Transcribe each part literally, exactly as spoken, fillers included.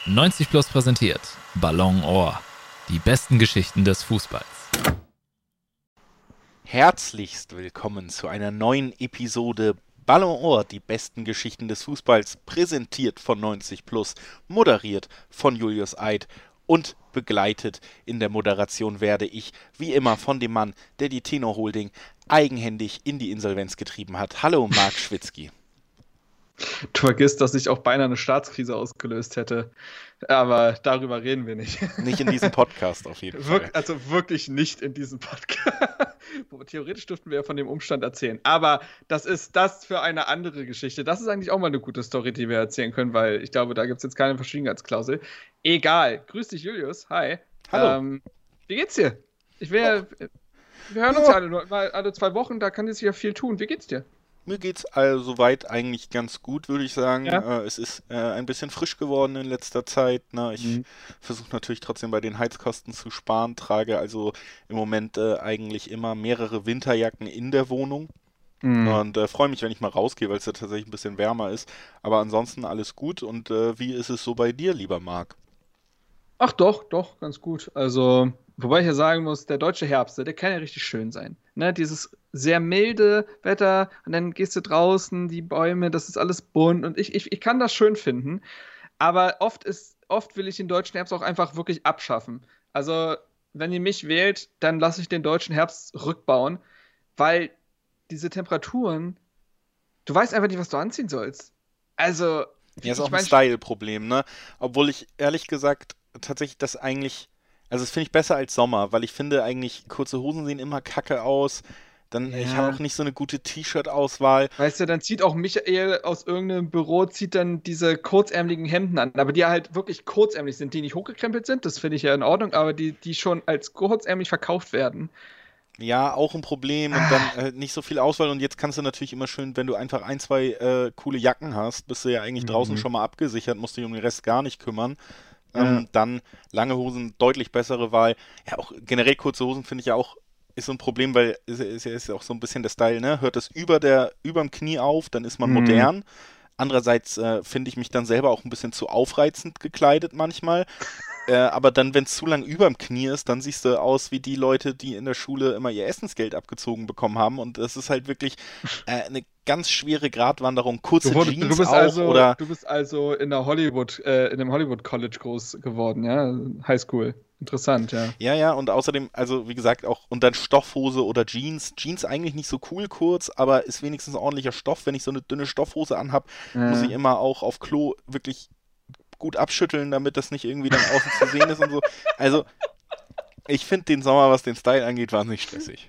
neunzig Plus präsentiert Ballon Ohr. Die besten Geschichten des Fußballs. Herzlichst willkommen zu einer neuen Episode Ballon Ohr, die besten Geschichten des Fußballs, präsentiert von neunzig Plus, moderiert von Julius Eid und begleitet in der Moderation werde ich, wie immer, von dem Mann, der die Tenor Holding eigenhändig in die Insolvenz getrieben hat. Hallo, Marc Schwitzky. Du vergisst, dass ich auch beinahe eine Staatskrise ausgelöst hätte. Aber darüber reden wir nicht. Nicht in diesem Podcast auf jeden Wir- Fall. Also wirklich nicht in diesem Podcast. Theoretisch dürften wir ja von dem Umstand erzählen. Aber das ist das für eine andere Geschichte. Das ist eigentlich auch mal eine gute Story, die wir erzählen können, weil ich glaube, da gibt es jetzt keine Verschwiegenheitsklausel. Egal. Grüß dich, Julius. Hi. Hallo. Ähm, wie geht's dir? Ich will, wir hören Ja. uns ja alle, nur- mal alle zwei Wochen, da kann jetzt ja viel tun. Wie geht's dir? Mir geht's also soweit eigentlich ganz gut, würde ich sagen. Ja. Äh, es ist äh, ein bisschen frisch geworden in letzter Zeit. Ne? Ich Mhm. versuche natürlich trotzdem bei den Heizkosten zu sparen, trage also im Moment äh, eigentlich immer mehrere Winterjacken in der Wohnung Mhm. und äh, freue mich, wenn ich mal rausgehe, weil es ja tatsächlich ein bisschen wärmer ist. Aber ansonsten alles gut. Und äh, wie ist es so bei dir, lieber Marc? Ach doch, doch, ganz gut. Also, wobei ich ja sagen muss, der deutsche Herbst, der kann ja richtig schön sein. Ne, dieses sehr milde Wetter und dann gehst du draußen, die Bäume, das ist alles bunt und ich, ich, ich kann das schön finden. Aber oft ist, oft will ich den deutschen Herbst auch einfach wirklich abschaffen. Also, wenn ihr mich wählt, dann lasse ich den deutschen Herbst rückbauen, weil diese Temperaturen, du weißt einfach nicht, was du anziehen sollst. Also, Ja, ist ich auch ein mein, Style-Problem, ne? Obwohl ich ehrlich gesagt tatsächlich das eigentlich, also das finde ich besser als Sommer, weil ich finde eigentlich kurze Hosen sehen immer kacke aus. Dann, ich Ja. habe auch nicht so eine gute T-Shirt-Auswahl. Weißt du, dann zieht auch Michael aus irgendeinem Büro, zieht dann diese kurzärmeligen Hemden an, aber die halt wirklich kurzärmlich sind, die nicht hochgekrempelt sind, das finde ich ja in Ordnung, aber die, die schon als kurzärmlich verkauft werden. Ja, auch ein Problem und dann äh, nicht so viel Auswahl. Und jetzt kannst du natürlich immer schön, wenn du einfach ein, zwei äh, coole Jacken hast, bist du ja eigentlich draußen Mhm. schon mal abgesichert, musst dich um den Rest gar nicht kümmern. Ja. Ähm, dann lange Hosen, deutlich bessere Wahl. Ja, auch generell kurze Hosen finde ich ja auch, ist so ein Problem, weil ist, ist, ist ja auch so ein bisschen der Style, ne? Hört es über der, überm Knie auf, dann ist man Mhm. modern. Andererseits äh, finde ich mich dann selber auch ein bisschen zu aufreizend gekleidet manchmal. Äh, aber dann, wenn es zu lang überm Knie ist, dann siehst du aus wie die Leute, die in der Schule immer ihr Essensgeld abgezogen bekommen haben. Und das ist halt wirklich äh, eine ganz schwere Gratwanderung. Kurze Du, wurde, Jeans du, bist auch also, oder du bist also in der Hollywood, äh, in einem Hollywood College groß geworden, ja? Highschool. Interessant, ja. ja, ja, und außerdem, also wie gesagt, auch und dann Stoffhose oder Jeans. Jeans eigentlich nicht so cool kurz, aber ist wenigstens ordentlicher Stoff. Wenn ich so eine dünne Stoffhose anhab, muss ich Ja. immer auch auf Klo wirklich gut abschütteln, damit das nicht irgendwie dann außen zu sehen ist und so. Also, ich finde den Sommer, was den Style angeht, wahnsinnig stressig.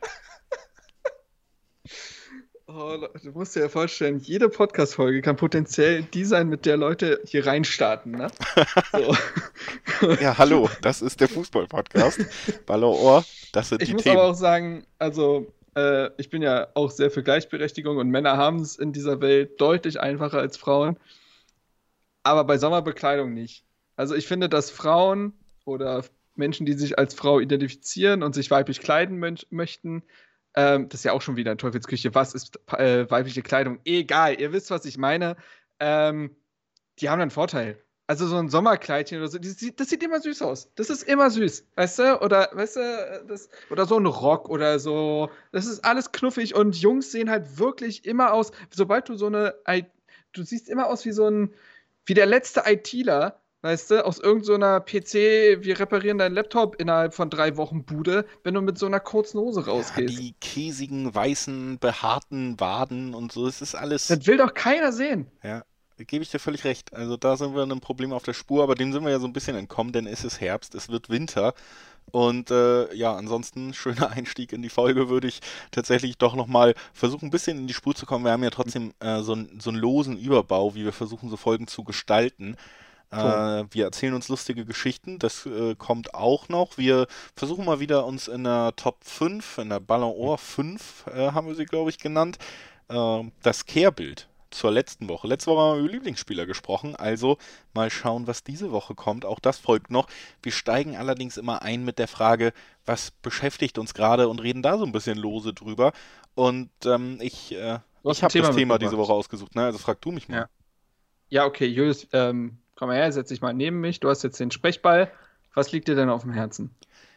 Oh, du musst dir ja vorstellen, jede Podcast-Folge kann potenziell die sein, mit der Leute hier reinstarten, ne? So. Ja, hallo, das ist der Fußball-Podcast. Ballon Ohr, das sind Ich die muss Themen. aber auch sagen, also äh, ich bin ja auch sehr für Gleichberechtigung und Männer haben es in dieser Welt deutlich einfacher als Frauen, aber bei Sommerbekleidung nicht. Also ich finde, dass Frauen oder Menschen, die sich als Frau identifizieren und sich weiblich kleiden mön- möchten, ähm, das ist ja auch schon wieder eine Teufelsküche. Was ist äh, weibliche Kleidung? Egal, ihr wisst, was ich meine. Ähm, die haben einen Vorteil. Also so ein Sommerkleidchen oder so, das sieht, das sieht immer süß aus. Das ist immer süß, weißt du? Oder, weißt du, das, oder so ein Rock oder so. Das ist alles knuffig und Jungs sehen halt wirklich immer aus, sobald du so eine, I- du siehst immer aus wie so ein, wie der letzte ITler, weißt du, aus irgendeiner P C, wir reparieren deinen Laptop innerhalb von drei Wochen Bude, wenn du mit so einer kurzen Hose Ja, rausgehst. die käsigen, weißen, behaarten Waden und so, es ist alles, Das will doch keiner sehen. ja, gebe ich dir völlig recht. Also da sind wir einem Problem auf der Spur, aber dem sind wir ja so ein bisschen entkommen, denn es ist Herbst, es wird Winter. Und äh, ja, ansonsten schöner Einstieg in die Folge würde ich tatsächlich doch nochmal versuchen, ein bisschen in die Spur zu kommen. Wir haben ja trotzdem äh, so, ein, so einen losen Überbau, wie wir versuchen, so Folgen zu gestalten. Äh, wir erzählen uns lustige Geschichten, das äh, kommt auch noch. Wir versuchen mal wieder uns in der Top fünf, in der Ballon Ohr fünf, äh, haben wir sie, glaube ich, genannt, äh, das Kehrbild zur letzten Woche. Letzte Woche haben wir über Lieblingsspieler gesprochen, also mal schauen, was diese Woche kommt. Auch das folgt noch. Wir steigen allerdings immer ein mit der Frage, was beschäftigt uns gerade und reden da so ein bisschen lose drüber. Und ähm, ich, äh, Du hast ich ein habe das Thema Thema diese mitgebracht. Woche ausgesucht, ne? Also frag du mich mal. Ja. Ja, okay, Julius, ähm, komm mal her, setz dich mal neben mich, du hast jetzt den Sprechball. Was liegt dir denn auf dem Herzen?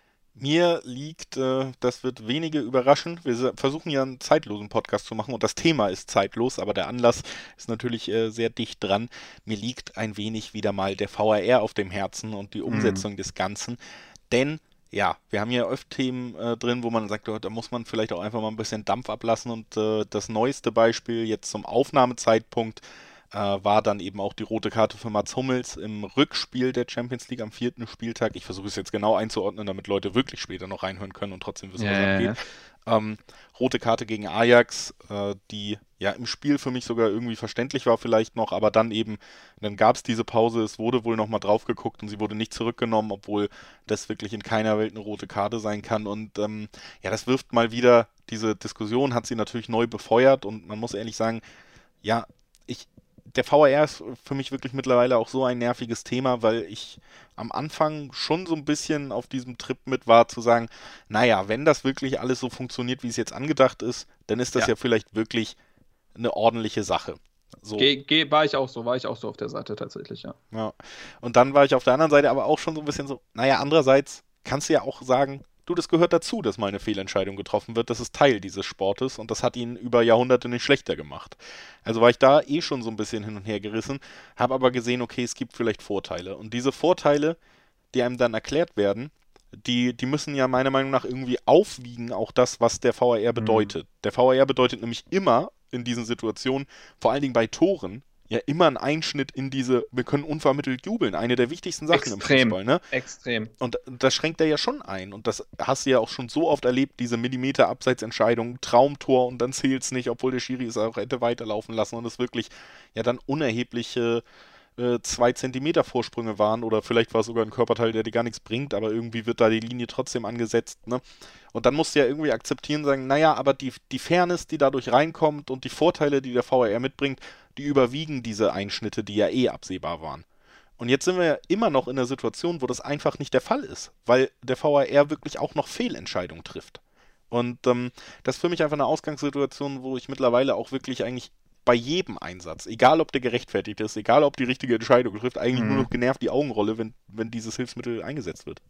Mir liegt, äh, das wird wenige überraschen, wir se- versuchen ja einen zeitlosen Podcast zu machen und das Thema ist zeitlos, aber der Anlass ist natürlich äh, sehr dicht dran. Mir liegt ein wenig wieder mal der V R R auf dem Herzen und die Umsetzung des Ganzen, denn ja, wir haben hier oft Themen äh, drin, wo man sagt, oh, da muss man vielleicht auch einfach mal ein bisschen Dampf ablassen und äh, das neueste Beispiel jetzt zum Aufnahmezeitpunkt äh, war dann eben auch die rote Karte für Mats Hummels im Rückspiel der Champions League am vierten Spieltag. Ich versuche es jetzt genau einzuordnen, damit Leute wirklich später noch reinhören können und trotzdem wissen, was Ja, ja, abgeht. Ähm, rote Karte gegen Ajax, äh, die ja im Spiel für mich sogar irgendwie verständlich war vielleicht noch, aber dann eben, dann gab es diese Pause, es wurde wohl nochmal drauf geguckt und sie wurde nicht zurückgenommen, obwohl das wirklich in keiner Welt eine rote Karte sein kann. Und ähm, ja, das wirft mal wieder, diese Diskussion hat sie natürlich neu befeuert und man muss ehrlich sagen, ja, ich, der V R R ist für mich wirklich mittlerweile auch so ein nerviges Thema, weil ich am Anfang schon so ein bisschen auf diesem Trip mit war, zu sagen, naja, wenn das wirklich alles so funktioniert, wie es jetzt angedacht ist, dann ist das ja, Ja. vielleicht wirklich eine ordentliche Sache. So. Geh, geh, war ich auch so, war ich auch so auf der Seite tatsächlich, ja. Ja. Und dann war ich auf der anderen Seite aber auch schon so ein bisschen so, naja, andererseits kannst du ja auch sagen, du, das gehört dazu, dass mal eine Fehlentscheidung getroffen wird. Das ist Teil dieses Sportes und das hat ihn über Jahrhunderte nicht schlechter gemacht. Also war ich da eh schon so ein bisschen hin und her gerissen, habe aber gesehen, okay, es gibt vielleicht Vorteile. Und diese Vorteile, die einem dann erklärt werden, die, die müssen ja meiner Meinung nach irgendwie aufwiegen, auch das, was der V R R bedeutet. Der V R R bedeutet nämlich immer in diesen Situationen, vor allen Dingen bei Toren, ja immer ein Einschnitt in diese, wir können unvermittelt jubeln, eine der wichtigsten Sachen Extrem. im Fußball, ne? Extrem. Und das schränkt er ja schon ein. Und das hast du ja auch schon so oft erlebt, diese Millimeter-Abseitsentscheidung, Traumtor und dann zählt es nicht, obwohl der Schiri es auch hätte weiterlaufen lassen und es wirklich ja dann unerhebliche äh, zwei Zentimeter Vorsprünge waren oder vielleicht war es sogar ein Körperteil, der dir gar nichts bringt, aber irgendwie wird da die Linie trotzdem angesetzt, ne? Und dann musst du ja irgendwie akzeptieren, sagen, naja, aber die, die Fairness, die dadurch reinkommt und die Vorteile, die der V R R mitbringt, die überwiegen diese Einschnitte, die ja eh absehbar waren. Und jetzt sind wir ja immer noch in der Situation, wo das einfach nicht der Fall ist, weil der V R R wirklich auch noch Fehlentscheidungen trifft. Und ähm, das ist für mich einfach eine Ausgangssituation, wo ich mittlerweile auch wirklich eigentlich bei jedem Einsatz, egal ob der gerechtfertigt ist, egal ob die richtige Entscheidung trifft, eigentlich Mhm. nur noch genervt die Augen rolle, wenn, wenn dieses Hilfsmittel eingesetzt wird.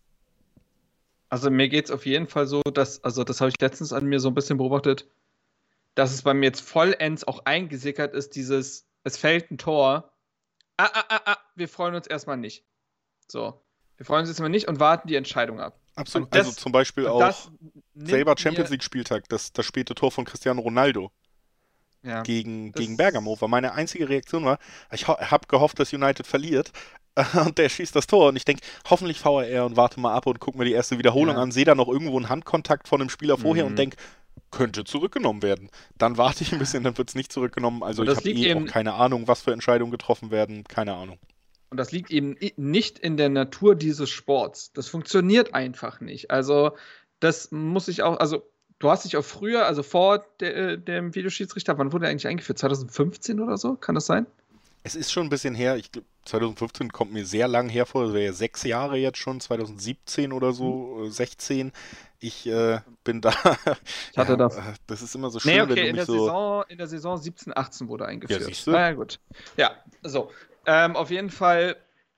Also mir geht es auf jeden Fall so, dass, also das habe ich letztens an mir so ein bisschen beobachtet, dass es bei mir jetzt vollends auch eingesickert ist, dieses, es fällt ein Tor, ah, ah, ah, ah, wir freuen uns erstmal nicht. So, wir freuen uns erstmal nicht und warten die Entscheidung ab. Absolut. Und das- Also zum Beispiel Und auch das nimmt selber mir- Champions League Spieltag, das, das späte Tor von Cristiano Ronaldo Ja. gegen, Das- gegen Bergamo, war meine einzige Reaktion war, ich ho habe gehofft, dass United verliert und der schießt das Tor und ich denke, hoffentlich V R R und warte mal ab und guck mir die erste Wiederholung Ja. an, sehe da noch irgendwo einen Handkontakt von dem Spieler vorher Mhm. und denke, könnte zurückgenommen werden. Dann warte ich ein bisschen, dann wird es nicht zurückgenommen. Also Und ich das habe liegt eh eben- auch keine Ahnung, was für Entscheidungen getroffen werden, keine Ahnung. Und das liegt eben i- nicht in der Natur dieses Sports. Das funktioniert einfach nicht. Also, das muss ich auch, also, du hast dich auch früher, also vor der, äh, dem Videoschiedsrichter, wann wurde er eigentlich eingeführt? zwanzig fünfzehn oder so? Kann das sein? Es ist schon ein bisschen her, ich glaub, zwanzig fünfzehn kommt mir sehr lang hervor, das wäre ja sechs Jahre jetzt schon, zwanzig siebzehn oder so, äh, sechzehn. Ich äh, bin da. Ich hatte ja, das. äh, Das ist immer so schön, Nee, wenn okay, du in mich der, so. Saison, in der Saison siebzehn, achtzehn wurde eingeführt. Ja, siehst du? Na ja, gut. Ja, so. Ähm, auf jeden Fall,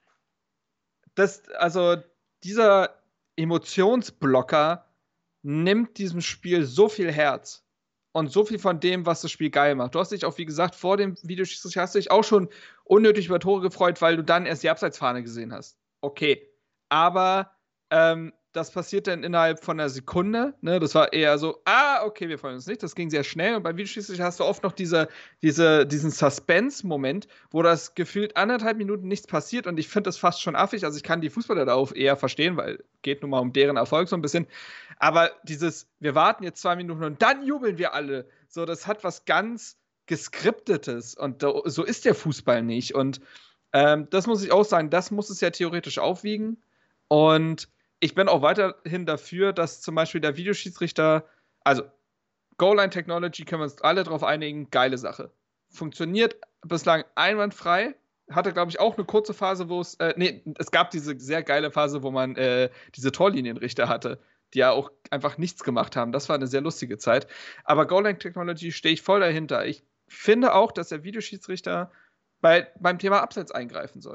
das, also dieser Emotionsblocker nimmt diesem Spiel so viel Herz und so viel von dem, was das Spiel geil macht. Du hast dich auch, wie gesagt, vor dem Videoschiedsrichter hast du dich auch schon unnötig über Tore gefreut, weil du dann erst die Abseitsfahne gesehen hast. Okay. Aber ähm, das passiert dann innerhalb von einer Sekunde. Ne? Das war eher so, ah, okay, wir freuen uns nicht. Das ging sehr schnell. Und beim Videoschiedsrichter hast du oft noch diese, diese, diesen Suspense-Moment, wo das gefühlt anderthalb Minuten nichts passiert. Und ich finde das fast schon affig. Also ich kann die Fußballer darauf eher verstehen, weil geht nun mal um deren Erfolg so ein bisschen. Aber dieses, wir warten jetzt zwei Minuten und dann jubeln wir alle. So, das hat was ganz Geskriptetes. Und da, so ist der Fußball nicht. Und ähm, das muss ich auch sagen, das muss es ja theoretisch aufwiegen. Und ich bin auch weiterhin dafür, dass zum Beispiel der Videoschiedsrichter, also Goal-Line-Technology, können wir uns alle drauf einigen, geile Sache. Funktioniert bislang einwandfrei. Hatte, glaube ich, auch eine kurze Phase, wo es, äh, nee, es gab diese sehr geile Phase, wo man äh, diese Torlinienrichter hatte, die ja auch einfach nichts gemacht haben. Das war eine sehr lustige Zeit. Aber Goal-Line-Technology stehe ich voll dahinter. Ich finde auch, dass der Videoschiedsrichter bei, beim Thema Abseits eingreifen sollte.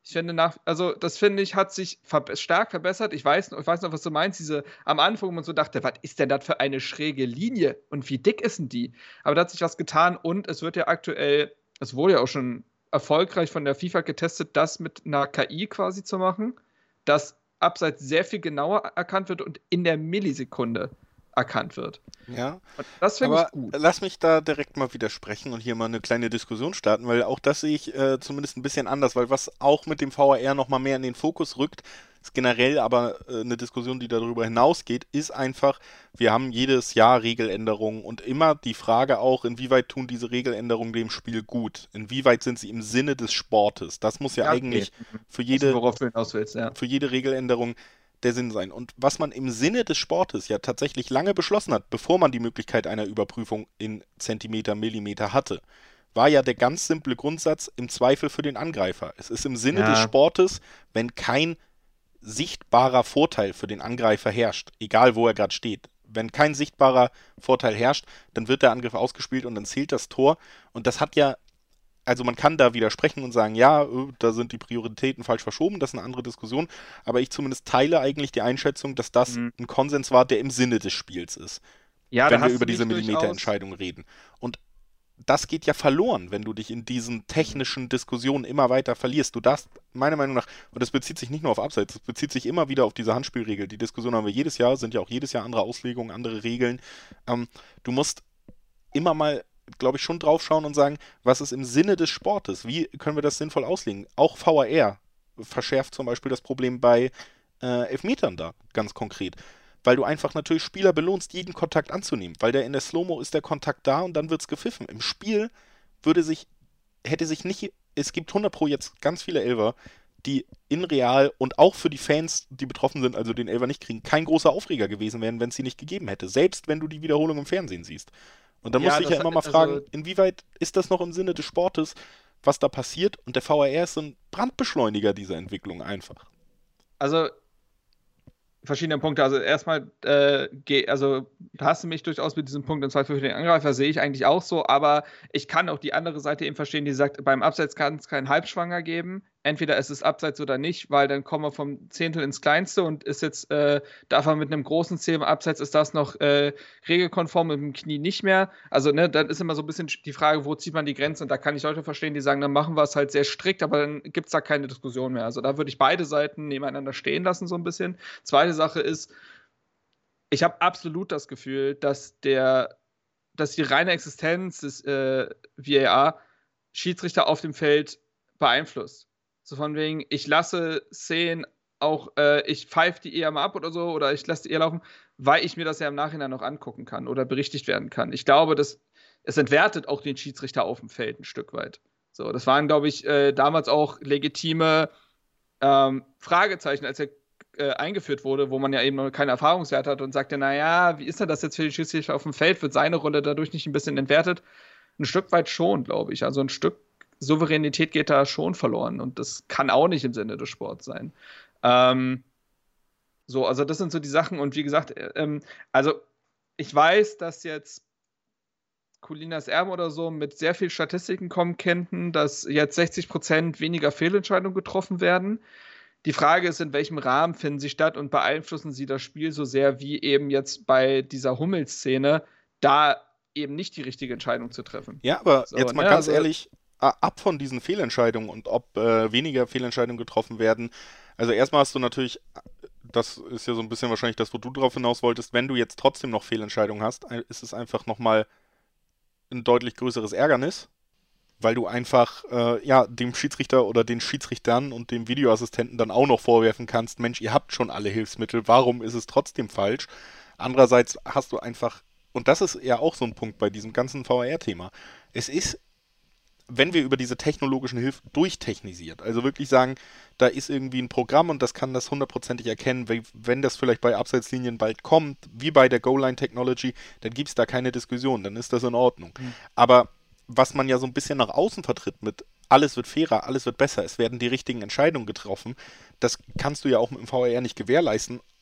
Ich finde nach, also das finde ich, hat sich verbe- stark verbessert. Ich weiß, ich weiß noch, was du meinst, diese am Anfang, wo man so dachte, was ist denn das für eine schräge Linie und wie dick ist denn die? Aber da hat sich was getan und es wird ja aktuell, es wurde ja auch schon erfolgreich von der FIFA getestet, das mit einer K I quasi zu machen, dass Abseits sehr viel genauer erkannt wird und in der Millisekunde erkannt wird. Ja, Und das finde aber ich gut. lass mich da direkt mal widersprechen und hier mal eine kleine Diskussion starten, weil auch das sehe ich äh, zumindest ein bisschen anders, weil was auch mit dem V R noch mal mehr in den Fokus rückt, ist generell aber äh, eine Diskussion, die darüber hinausgeht, ist einfach, wir haben jedes Jahr Regeländerungen und immer die Frage auch, inwieweit tun diese Regeländerungen dem Spiel gut? Inwieweit sind sie im Sinne des Sportes? Das muss ja, Ja, okay. eigentlich für Also, jede, worauf du hinaus willst, ja. für jede Regeländerung der Sinn sein. Und was man im Sinne des Sportes ja tatsächlich lange beschlossen hat, bevor man die Möglichkeit einer Überprüfung in Zentimeter, Millimeter hatte, war ja der ganz simple Grundsatz im Zweifel für den Angreifer. Es ist im Sinne Ja. des Sportes, wenn kein sichtbarer Vorteil für den Angreifer herrscht, egal wo er gerade steht. Wenn kein sichtbarer Vorteil herrscht, dann wird der Angriff ausgespielt und dann zählt das Tor. Und das hat ja, also man kann da widersprechen und sagen, ja, äh, da sind die Prioritäten falsch verschoben, das ist eine andere Diskussion, aber ich zumindest teile eigentlich die Einschätzung, dass das Mhm. ein Konsens war, der im Sinne des Spiels ist, Ja, wenn da wir hast über du diese nicht durchaus- Millimeterentscheidung reden. Und das geht ja verloren, wenn du dich in diesen technischen Diskussionen immer weiter verlierst. Du darfst, meiner Meinung nach, und das bezieht sich nicht nur auf Abseits, das bezieht sich immer wieder auf diese Handspielregel. Die Diskussion haben wir jedes Jahr, sind ja auch jedes Jahr andere Auslegungen, andere Regeln. Ähm, du musst immer mal, glaube ich, schon drauf schauen und sagen, was ist im Sinne des Sportes? Wie können wir das sinnvoll auslegen? Auch V A R verschärft zum Beispiel das Problem bei äh, Elfmetern da, ganz konkret. Weil du einfach natürlich Spieler belohnst, jeden Kontakt anzunehmen. Weil der in der Slow-Mo ist der Kontakt da und dann wird's gepfiffen. Im Spiel würde sich, hätte sich nicht, es gibt hundert pro jetzt ganz viele Elfer, die in real und auch für die Fans, die betroffen sind, also den Elfer nicht kriegen, kein großer Aufreger gewesen wären, wenn es sie nicht gegeben hätte. Selbst wenn du die Wiederholung im Fernsehen siehst. Und dann Ja, musst du dich das ja immer mal hat- fragen, also- inwieweit ist das noch im Sinne des Sportes, was da passiert? Und der V A R ist so ein Brandbeschleuniger dieser Entwicklung einfach. Also verschiedene Punkte. Also erstmal, äh, geh- also da hast du mich durchaus mit diesem Punkt im Zweifel für den Angreifer, sehe ich eigentlich auch so, aber ich kann auch die andere Seite eben verstehen, die sagt, beim Abseits kann es keinen Halbschwanger geben. Entweder ist es Abseits oder nicht, weil dann kommen wir vom Zehntel ins Kleinste und ist jetzt, äh, darf man mit einem großen Zeh im Abseits, ist das noch äh, regelkonform mit dem Knie nicht mehr. Also, ne, dann ist immer so ein bisschen die Frage, wo zieht man die Grenze? Und da kann ich Leute verstehen, die sagen, dann machen wir es halt sehr strikt, aber dann gibt es da keine Diskussion mehr. Also da würde ich beide Seiten nebeneinander stehen lassen, so ein bisschen. Zweite Sache ist, ich habe absolut das Gefühl, dass der, dass die reine Existenz des äh, V A R Schiedsrichter auf dem Feld beeinflusst. So von wegen, ich lasse Szenen auch, äh, ich pfeife die eher mal ab oder so, oder ich lasse die eher laufen, weil ich mir das ja im Nachhinein noch angucken kann oder berichtigt werden kann. Ich glaube, dass es entwertet auch den Schiedsrichter auf dem Feld ein Stück weit. So, das waren, glaube ich, äh, damals auch legitime ähm, Fragezeichen, als er äh, eingeführt wurde, wo man ja eben noch keinen Erfahrungswert hat und sagte, naja, wie ist denn das jetzt für den Schiedsrichter auf dem Feld? Wird seine Rolle dadurch nicht ein bisschen entwertet? Ein Stück weit schon, glaube ich. Also ein Stück Souveränität geht da schon verloren und das kann auch nicht im Sinne des Sports sein. Ähm, so, also das sind so die Sachen und wie gesagt, ähm, also ich weiß, dass jetzt Colinas Erben oder so mit sehr viel Statistiken kommen könnten, dass jetzt sechzig Prozent weniger Fehlentscheidungen getroffen werden. Die Frage ist, in welchem Rahmen finden sie statt und beeinflussen sie das Spiel so sehr wie eben jetzt bei dieser Hummels-Szene, da eben nicht die richtige Entscheidung zu treffen. Ja, aber So, jetzt mal ne, ganz also- ehrlich, a- ab von diesen Fehlentscheidungen und ob äh, weniger Fehlentscheidungen getroffen werden. Also erstmal hast du natürlich, das ist ja so ein bisschen wahrscheinlich das, wo du drauf hinaus wolltest, wenn du jetzt trotzdem noch Fehlentscheidungen hast, ein- ist es einfach nochmal ein deutlich größeres Ärgernis, weil du einfach äh, ja dem Schiedsrichter oder den Schiedsrichtern und dem Videoassistenten dann auch noch vorwerfen kannst, Mensch, ihr habt schon alle Hilfsmittel, warum ist es trotzdem falsch? Andererseits hast du einfach, und das ist ja auch so ein Punkt bei diesem ganzen V A R-Thema, es ist, wenn wir über diese technologischen Hilfen durchtechnisiert, also wirklich sagen, da ist irgendwie ein Programm und das kann das hundertprozentig erkennen, wenn- wenn das vielleicht bei Abseitslinien bald kommt, wie bei der Goal-Line-Technology, dann gibt es da keine Diskussion, dann ist das in Ordnung. Aber was man ja so ein bisschen nach außen vertritt mit alles wird fairer, alles wird besser, es werden die richtigen Entscheidungen getroffen, das kannst du ja auch mit dem V A R nicht gewährleisten,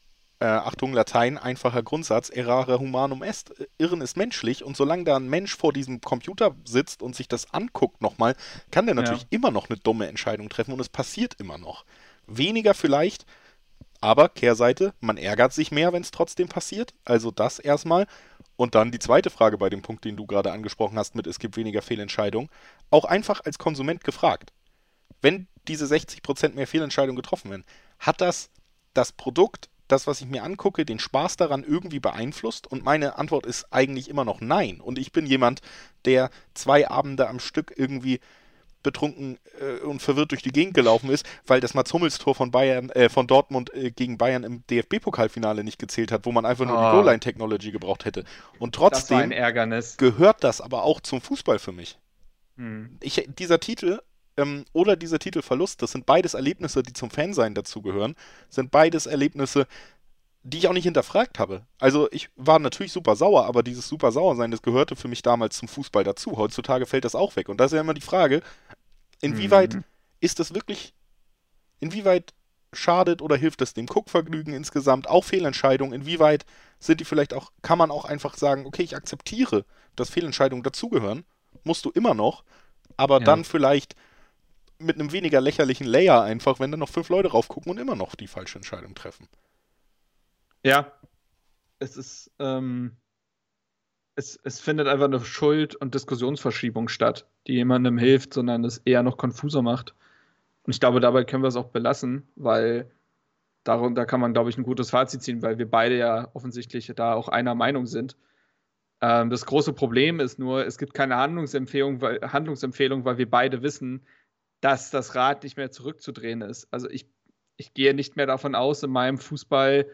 äh, Achtung, Latein, einfacher Grundsatz, errare humanum est, Irren ist menschlich und solange da ein Mensch vor diesem Computer sitzt und sich das anguckt nochmal, kann der natürlich Ja. immer noch eine dumme Entscheidung treffen und es passiert immer noch. Weniger vielleicht, aber Kehrseite, man ärgert sich mehr, wenn es trotzdem passiert, also das erstmal. Und dann die zweite Frage bei dem Punkt, den du gerade angesprochen hast mit, es gibt weniger Fehlentscheidungen, auch einfach als Konsument gefragt. Wenn diese sechzig Prozent mehr Fehlentscheidungen getroffen werden, hat das das Produkt, das, was ich mir angucke, den Spaß daran irgendwie beeinflusst? Und meine Antwort ist eigentlich immer noch nein. Und ich bin jemand, der zwei Abende am Stück irgendwie betrunken äh, und verwirrt durch die Gegend gelaufen ist, weil das Mats Hummels Tor von Bayern, äh, von Dortmund äh, gegen Bayern im D F B-Pokalfinale nicht gezählt hat, wo man einfach nur Oh. die Goal-Line-Technology gebraucht hätte. Und Das war ein trotzdem Ärgernis. gehört das aber auch zum Fußball für mich. Hm. Ich, dieser Titel ähm, oder dieser Titelverlust, das sind beides Erlebnisse, die zum Fansein dazugehören, sind beides Erlebnisse, die ich auch nicht hinterfragt habe. Also ich war natürlich super sauer, aber dieses super sauer sein, das gehörte für mich damals zum Fußball dazu. Heutzutage fällt das auch weg. Und da ist ja immer die Frage, inwieweit Mhm. ist das wirklich, inwieweit schadet oder hilft es dem Guckvergnügen insgesamt, auch Fehlentscheidungen, inwieweit sind die vielleicht auch, kann man auch einfach sagen, okay, ich akzeptiere, dass Fehlentscheidungen dazugehören, musst du immer noch, aber Ja. dann vielleicht mit einem weniger lächerlichen Layer einfach, wenn dann noch fünf Leute raufgucken und immer noch die falsche Entscheidung treffen. Ja, es ist, ähm, es, es findet einfach eine Schuld- und Diskussionsverschiebung statt, die jemandem hilft, sondern es eher noch konfuser macht. Und ich glaube, dabei können wir es auch belassen, weil darunter kann man, glaube ich, ein gutes Fazit ziehen, weil wir beide ja offensichtlich da auch einer Meinung sind. Ähm, das große Problem ist nur, es gibt keine Handlungsempfehlung, weil, Handlungsempfehlung, weil wir beide wissen, dass das Rad nicht mehr zurückzudrehen ist. Also ich, ich gehe nicht mehr davon aus in meinem Fußballleben,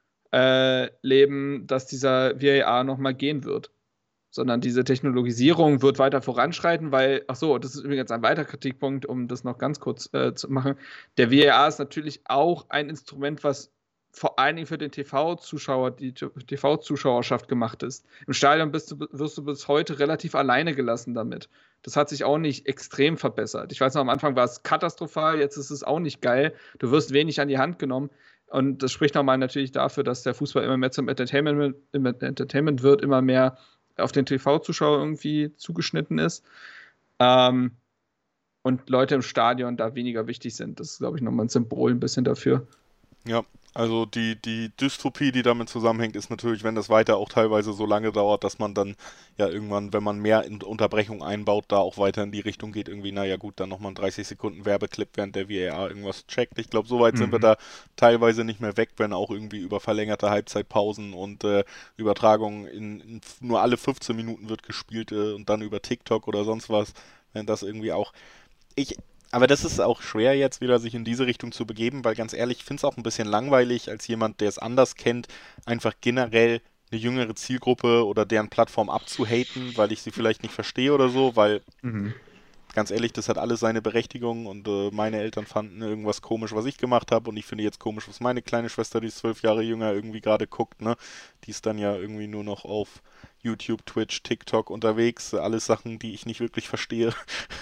äh, dass dieser V A R nochmal gehen wird. Sondern diese Technologisierung wird weiter voranschreiten, weil, ach so, das ist übrigens ein weiterer Kritikpunkt, um das noch ganz kurz äh, zu machen. Der V A R ist natürlich auch ein Instrument, was vor allen Dingen für den T V-Zuschauer, die T V-Zuschauerschaft gemacht ist. Im Stadion bist du, wirst du bis heute relativ alleine gelassen damit. Das hat sich auch nicht extrem verbessert. Ich weiß noch, am Anfang war es katastrophal, jetzt ist es auch nicht geil. Du wirst wenig an die Hand genommen. Und das spricht nochmal natürlich dafür, dass der Fußball immer mehr zum Entertainment, Entertainment wird, immer mehr auf den T V-Zuschauer irgendwie zugeschnitten ist. Ähm, und Leute im Stadion da weniger wichtig sind. Das ist, glaube ich, nochmal ein Symbol ein bisschen dafür. Ja, also die, die Dystopie, die damit zusammenhängt, ist natürlich, wenn das weiter auch teilweise so lange dauert, dass man dann ja irgendwann, wenn man mehr in Unterbrechung einbaut, da auch weiter in die Richtung geht, irgendwie, naja gut, dann nochmal ein dreißig Sekunden Werbeclip, während der V A R irgendwas checkt. Ich glaube, so weit sind wir Mhm. da teilweise nicht mehr weg, wenn auch irgendwie über verlängerte Halbzeitpausen und äh, Übertragungen in, in nur alle fünfzehn Minuten wird gespielt äh, und dann über TikTok oder sonst was, wenn das irgendwie auch. Ich, aber das ist auch schwer jetzt wieder, sich in diese Richtung zu begeben, weil ganz ehrlich, ich finde es auch ein bisschen langweilig, als jemand, der es anders kennt, einfach generell eine jüngere Zielgruppe oder deren Plattform abzuhaten, weil ich sie vielleicht nicht verstehe oder so, weil Mhm. ganz ehrlich, das hat alles seine Berechtigung und äh, meine Eltern fanden irgendwas komisch, was ich gemacht habe und ich finde jetzt komisch, was meine kleine Schwester, die ist zwölf Jahre jünger, irgendwie gerade guckt, ne? Die ist dann ja irgendwie nur noch auf YouTube, Twitch, TikTok unterwegs, alles Sachen, die ich nicht wirklich verstehe.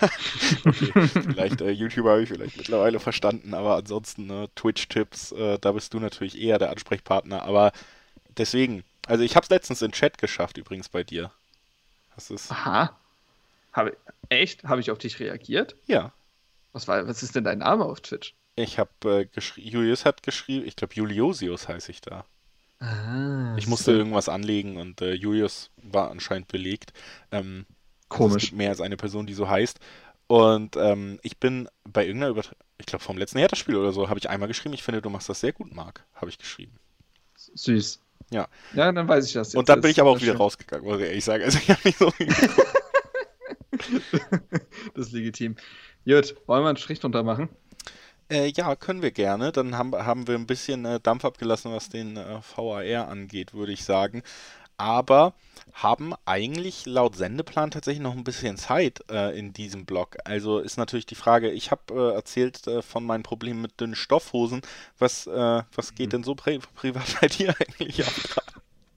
Okay, vielleicht äh, YouTube habe ich vielleicht mittlerweile verstanden, aber ansonsten ne, Twitch-Tipps, äh, da bist du natürlich eher der Ansprechpartner, aber deswegen, also ich habe es letztens in Chat geschafft übrigens bei dir. Das ist, Aha. Habe, echt? Habe ich auf dich reagiert? ja. Was, war, was ist denn dein Name auf Twitch? Ich habe äh, geschrieben, Julius hat geschrieben, ich glaube Juliosius heiße ich da. Ah, Ich musste irgendwas anlegen und äh, Julius war anscheinend belegt. Ähm, also es komisch. gibt mehr als eine Person, die so heißt. Und ähm, ich bin bei irgendeiner Übertragung, ich glaube vom letzten Hertha-Spiel oder so, habe ich einmal geschrieben, ich finde, du machst das sehr gut, Marc, habe ich geschrieben. Süß. Ja. Ja, dann weiß ich das jetzt. Und dann bin Ist ich aber auch sehr wieder schön. rausgegangen, muss ich ehrlich sagen. Also ich habe nicht so viel Das ist legitim. Gut, wollen wir einen Strich drunter machen? Äh, ja, können wir gerne. Dann haben, haben wir ein bisschen äh, Dampf abgelassen, was den äh, V A R angeht, würde ich sagen. Aber haben eigentlich laut Sendeplan tatsächlich noch ein bisschen Zeit äh, in diesem Blog. Also ist natürlich die Frage, ich habe äh, erzählt äh, von meinen Problemen mit dünnen Stoffhosen. Was, äh, was geht denn so pri privat bei dir eigentlich ab gerade?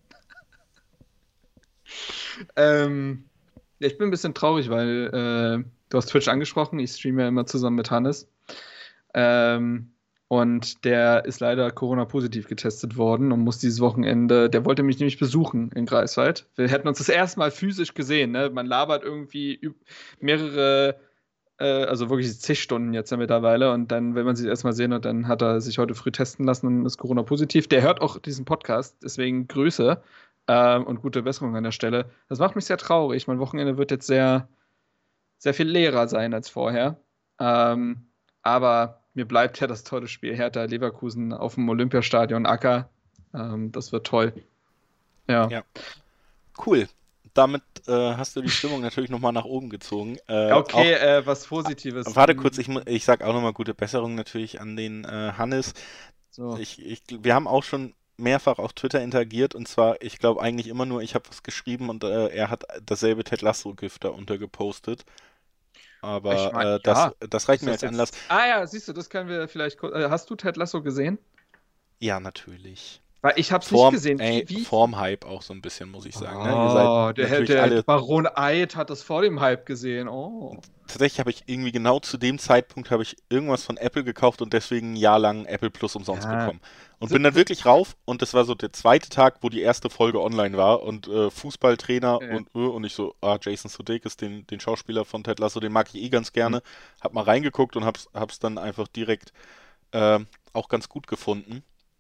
Ähm, ja, ich bin ein bisschen traurig, weil äh, du hast Twitch angesprochen. Ich streame ja immer zusammen mit Hannes. Ähm, Und der ist leider Corona-positiv getestet worden und muss dieses Wochenende, der wollte mich nämlich besuchen in Greifswald. Wir hätten uns das erste Mal physisch gesehen, ne? Man labert irgendwie mehrere, äh, also wirklich zig Stunden jetzt ja mittlerweile und dann will man sich erstmal sehen und dann hat er sich heute früh testen lassen und ist Corona-positiv. Der hört auch diesen Podcast, deswegen Grüße ähm, und gute Besserung an der Stelle. Das macht mich sehr traurig. Mein Wochenende wird jetzt sehr, sehr viel leerer sein als vorher. Ähm, aber mir bleibt ja das tolle Spiel Hertha Leverkusen auf dem Olympiastadion Acker. Ähm, das wird toll. Ja. Ja. Cool. Damit äh, hast du die Stimmung natürlich nochmal nach oben gezogen. Äh, okay, auch, äh, was Positives. Warte kurz, ich, ich sag auch nochmal gute Besserung natürlich an den äh, Hannes. So. Ich, ich, wir haben auch schon mehrfach auf Twitter interagiert und zwar, ich glaube eigentlich immer nur, ich habe was geschrieben und äh, er hat dasselbe Ted Lasso-Gift da untergepostet. Aber Ich mein, äh, ja. das, das reicht Ist mir das als Anlass. jetzt- Ah ja, siehst du, das können wir vielleicht kurz. Äh, hast du Ted Lasso gesehen? Ja, natürlich. Weil ich hab's Vorm, nicht gesehen. ey, Wie, wie? vorm Hype auch so ein bisschen, muss ich sagen. Ne? Ihr Oh, seid der, natürlich der alle. Baron Eid hat das vor dem Hype gesehen. Oh. Tatsächlich habe ich irgendwie genau zu dem Zeitpunkt habe ich irgendwas von Apple gekauft und deswegen ein Jahr lang Apple Plus umsonst Ja. bekommen. Und So- bin dann wirklich rauf und das war so der zweite Tag, wo die erste Folge online war und äh, Fußballtrainer Ja. und äh, und ich so, ah, Jason Sudeikis, den, den Schauspieler von Ted Lasso, den mag ich eh ganz gerne. Mhm. Hab mal reingeguckt und hab's, hab's dann einfach direkt ähm, auch ganz gut gefunden.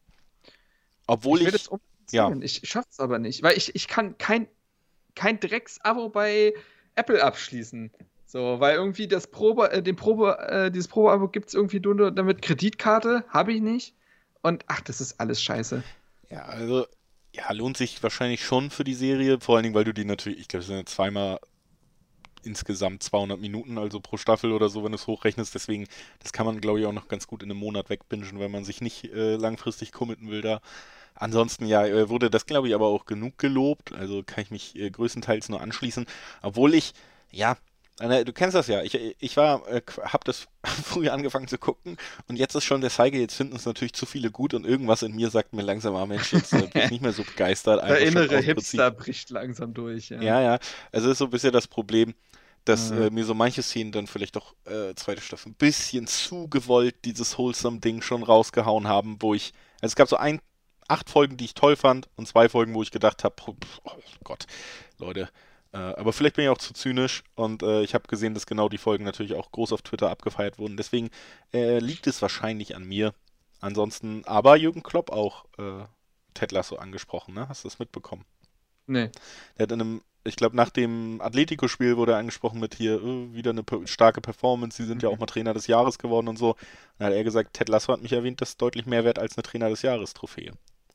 Obwohl ich will ich, das ja. umziehen. Ich schaff's aber nicht, weil ich, ich kann kein, kein Drecks-Abo bei Apple abschließen. So, weil irgendwie das Probe, äh, den Probe, äh, dieses Probeabo gibt's irgendwie nur damit Kreditkarte, habe ich nicht. Und ach, das ist alles scheiße. Ja, also, ja, lohnt sich wahrscheinlich schon für die Serie, vor allen Dingen, weil du die natürlich, ich glaube, es sind ja zweimal insgesamt zweihundert Minuten, also pro Staffel oder so, wenn du es hochrechnest. Deswegen, das kann man, glaube ich, auch noch ganz gut in einem Monat wegbingen, wenn man sich nicht äh, langfristig committen will da. Ansonsten, ja, äh, wurde das, glaube ich, aber auch genug gelobt. Also kann ich mich äh, größtenteils nur anschließen. Obwohl ich, ja, äh, du kennst das ja. Ich, ich war, äh, hab das früh angefangen zu gucken und jetzt ist schon der Cycle, jetzt finden es natürlich zu viele gut und irgendwas in mir sagt mir langsam, ah Mensch, jetzt äh, bin ich nicht mehr so begeistert. Der Einfach schon innere aus Prinzip. Hipster bricht langsam durch. Ja. Ja, ja. Also ist so ein bisschen das Problem, dass Ja. äh, mir so manche Szenen dann vielleicht doch äh, zweite Staffel ein bisschen zu gewollt dieses Wholesome-Ding schon rausgehauen haben, wo ich, also es gab so ein, acht Folgen, die ich toll fand und zwei Folgen, wo ich gedacht habe, oh Gott, Leute, äh, aber vielleicht bin ich auch zu zynisch und äh, ich habe gesehen, dass genau die Folgen natürlich auch groß auf Twitter abgefeiert wurden, deswegen äh, liegt es wahrscheinlich an mir. Ansonsten, aber Jürgen Klopp auch äh, Ted Lasso angesprochen, ne? Hast du das mitbekommen? Nee. Der hat in einem, ich glaube, nach dem Atletico-Spiel wurde er angesprochen mit hier, äh, wieder eine pe- starke Performance, sie sind ja auch mal Trainer des Jahres geworden und so. Dann hat er gesagt, Ted Lasso hat mich erwähnt, das ist deutlich mehr wert als eine Trainer des Jahres-Trophäe.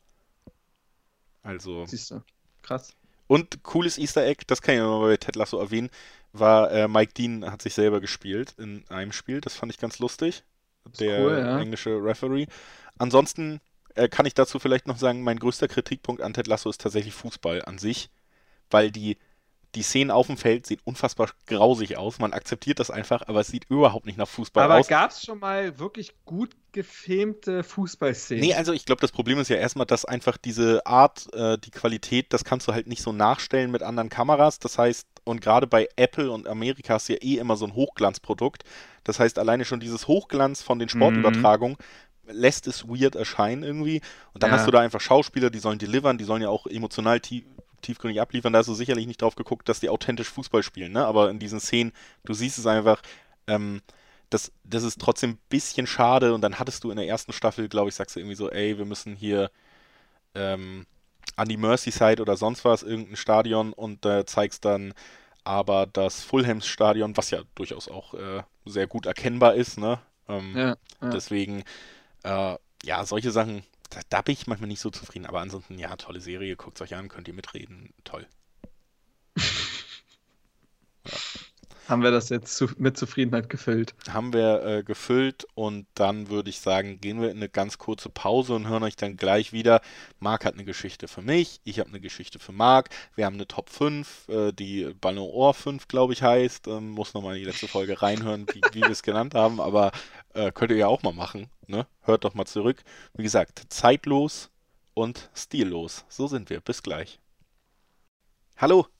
Also, Siehst du. Krass. und cooles Easter Egg, das kann ich mal bei Ted Lasso erwähnen, war äh, Mike Dean hat sich selber gespielt in einem Spiel, das fand ich ganz lustig. ist Der cool, ja. englische Referee. Ansonsten äh, kann ich dazu vielleicht noch sagen, mein größter Kritikpunkt an Ted Lasso ist tatsächlich Fußball an sich, weil die, die Szenen auf dem Feld sehen unfassbar grausig aus. Man akzeptiert das einfach, aber es sieht überhaupt nicht nach Fußball Aber aus. gab es schon mal wirklich gut gefilmte Fußballszenen? Nee, also ich glaube, das Problem ist ja erstmal, dass einfach diese Art, äh, die Qualität, das kannst du halt nicht so nachstellen mit anderen Kameras. Das heißt, und gerade bei Apple und Amerika ist ja eh immer so ein Hochglanzprodukt. Das heißt, alleine schon dieses Hochglanz von den Sportübertragungen lässt es weird erscheinen irgendwie. Und dann Ja. hast du da einfach Schauspieler, die sollen delivern, die sollen ja auch emotional tief, tiefgründig abliefern. Da hast du sicherlich nicht drauf geguckt, dass die authentisch Fußball spielen, ne? Aber in diesen Szenen, du siehst es einfach, ähm, das, das ist trotzdem ein bisschen schade. Und dann hattest du in der ersten Staffel, glaube ich, sagst du irgendwie so, ey, wir müssen hier ähm, an die Merseyside oder sonst was, irgendein Stadion und äh, zeigst dann aber das Fulhams-Stadion, was ja durchaus auch äh, sehr gut erkennbar ist, ne? Ähm, Ja, ja. Deswegen, äh, ja, solche Sachen, da, da bin ich manchmal nicht so zufrieden. Aber ansonsten, ja, tolle Serie, guckt es euch an, könnt ihr mitreden, toll. Haben wir das jetzt zu, mit Zufriedenheit gefüllt? Haben wir äh, gefüllt und dann würde ich sagen, gehen wir in eine ganz kurze Pause und hören euch dann gleich wieder. Marc hat eine Geschichte für mich, ich habe eine Geschichte für Marc. Wir haben eine Top fünf, äh, die Ballon d'Or fünf, glaube ich, heißt. Ähm, muss nochmal in die letzte Folge reinhören, wie, wie wir es genannt haben, aber äh, könnt ihr ja auch mal machen. Ne? Hört doch mal zurück. Wie gesagt, zeitlos und stillos. So sind wir. Bis gleich. Hallo,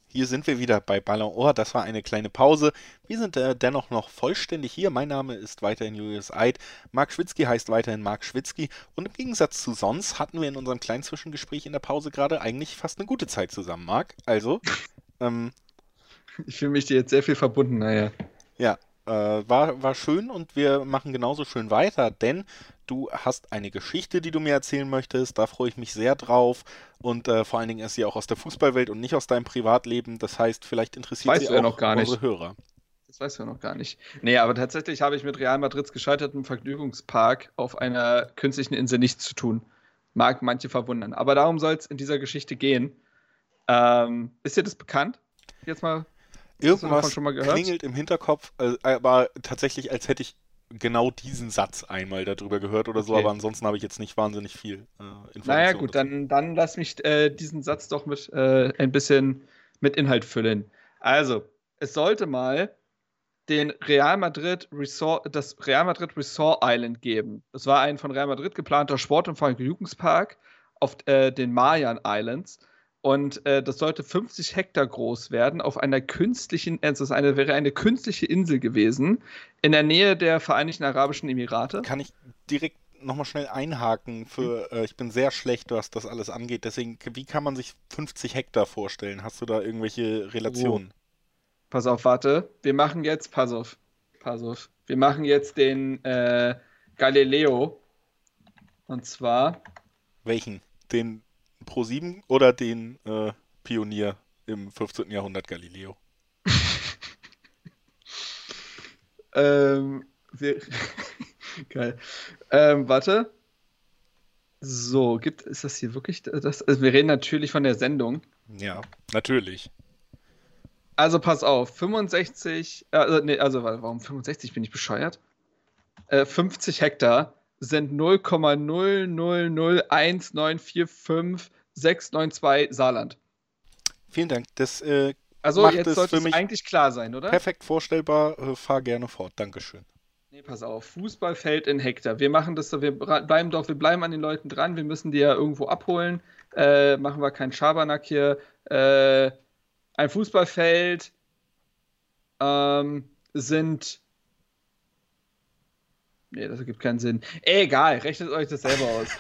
Hier sind wir wieder bei Ballon Ohr. Das war eine kleine Pause. Wir sind äh, dennoch noch vollständig hier. Mein Name ist weiterhin Julius Eid. Marc Schwitzky heißt weiterhin Marc Schwitzky. Und im Gegensatz zu sonst hatten wir in unserem kleinen Zwischengespräch in der Pause gerade eigentlich fast eine gute Zeit zusammen, Marc. Also, ähm, Ich fühle mich dir jetzt sehr viel verbunden, naja. ja, äh, war, war schön und wir machen genauso schön weiter, denn du hast eine Geschichte, die du mir erzählen möchtest. Da freue ich mich sehr drauf. Und äh, vor allen Dingen ist sie auch aus der Fußballwelt und nicht aus deinem Privatleben. Das heißt, vielleicht interessiert Weißt sie du ja auch noch gar nicht. unsere Hörer. Das weißt du ja noch gar nicht. Nee, aber tatsächlich habe ich mit Real Madrids gescheitertem Vergnügungspark auf einer künstlichen Insel nichts zu tun. Mag manche verwundern. Aber darum soll es in dieser Geschichte gehen. Ähm, ist dir das bekannt? Jetzt mal. Hast du davon Irgendwas schon mal gehört? klingelt im Hinterkopf, äh, aber tatsächlich, als hätte ich genau diesen Satz einmal darüber gehört oder so, Okay. aber ansonsten habe ich jetzt nicht wahnsinnig viel äh, Information. Naja, gut, dazu. dann, dann lass mich äh, diesen Satz doch mit äh, ein bisschen mit Inhalt füllen. Also, es sollte mal den Real Madrid Resort, das Real Madrid Resort Island geben. Das war ein von Real Madrid geplanter Sport- und Vergnügungspark auf äh, den Mayan Islands. Und äh, das sollte fünfzig Hektar groß werden auf einer künstlichen, also es eine, wäre eine künstliche Insel gewesen, in der Nähe der Vereinigten Arabischen Emirate. Kann ich direkt nochmal schnell einhaken für, äh, ich bin sehr schlecht, was das alles angeht, deswegen, wie kann man sich fünfzig Hektar vorstellen? Hast du da irgendwelche Relationen? Pass auf, warte. Wir machen jetzt, pass auf, pass auf. Wir machen jetzt den äh, Galileo. Und zwar, Welchen? Den Pro sieben oder den äh, Pionier im fünfzehnten. Jahrhundert Galileo? ähm, wir, geil. Ähm, warte. So, gibt, ist das hier wirklich das? Also wir reden natürlich von der Sendung. Ja, natürlich. Also pass auf, fünfundsechzig, äh, also, nee, also warte, warum fünfundsechzig, bin ich bescheuert? Äh, fünfzig Hektar sind null Komma null null null eins neun vier fünf sechs neun zwei Saarland. Vielen Dank. Das äh, Also macht jetzt es sollte für es mich eigentlich klar sein, oder? perfekt vorstellbar. Äh, fahr gerne fort. Dankeschön. Nee, pass auf, Fußballfeld in Hektar. Wir machen das, wir bra- bleiben doch, wir bleiben an den Leuten dran, wir müssen die ja irgendwo abholen. Äh, machen wir keinen Schabernack hier. Äh, ein Fußballfeld ähm, sind. Nee, das ergibt keinen Sinn. Egal, rechnet euch das selber aus.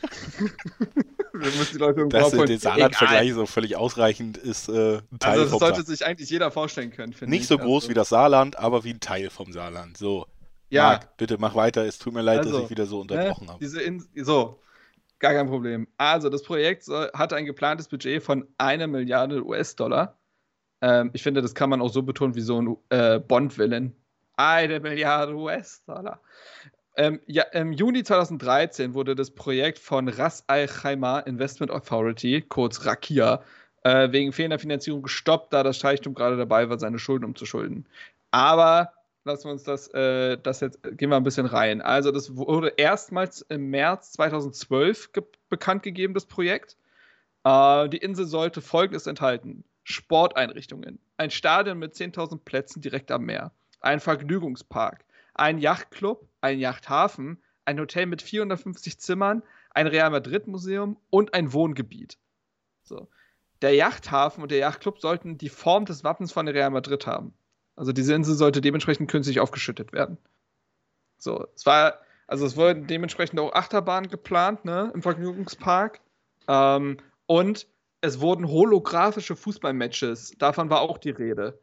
Wir müssen die Leute irgendwo Dass äh, abholen. der Saarland-Vergleich so völlig ausreichend ist, äh, ein Teil Also das vom sollte Saarland. sich eigentlich jeder vorstellen können, finde Nicht ich. so groß Also, wie das Saarland, aber wie ein Teil vom Saarland. So, ja, Marc, bitte mach weiter. Es tut mir leid, dass also, ich wieder so ne, unterbrochen habe. diese In so, gar kein Problem. Also, das Projekt soll, hat ein geplantes Budget von einer Milliarde U S-Dollar. Ähm, ich finde, das kann man auch so betonen wie so ein äh, Bond-Villain. Eine Milliarde U S-Dollar. Ähm, ja, im Juni zweitausenddreizehn wurde das Projekt von Ras Al Khaimah Investment Authority, kurz Rakia, äh, wegen fehlender Finanzierung gestoppt, da das Reichtum gerade dabei war, seine Schulden umzuschulden. Aber lassen wir uns das, äh, das jetzt, gehen wir ein bisschen rein. Also das wurde erstmals im März zweitausendzwölf ge bekannt gegeben, das Projekt. Äh, die Insel sollte Folgendes enthalten: Sporteinrichtungen, ein Stadion mit zehntausend Plätzen direkt am Meer, ein Vergnügungspark, ein Yachtclub, ein Yachthafen, ein Hotel mit vierhundertfünfzig Zimmern, ein Real Madrid Museum und ein Wohngebiet. So. Der Yachthafen und der Yachtclub sollten die Form des Wappens von Real Madrid haben. Also diese Insel sollte dementsprechend künstlich aufgeschüttet werden. So, es war, also es wurden dementsprechend auch Achterbahnen geplant, ne, im Vergnügungspark. Ähm, und es wurden holographische Fußballmatches, davon war auch die Rede.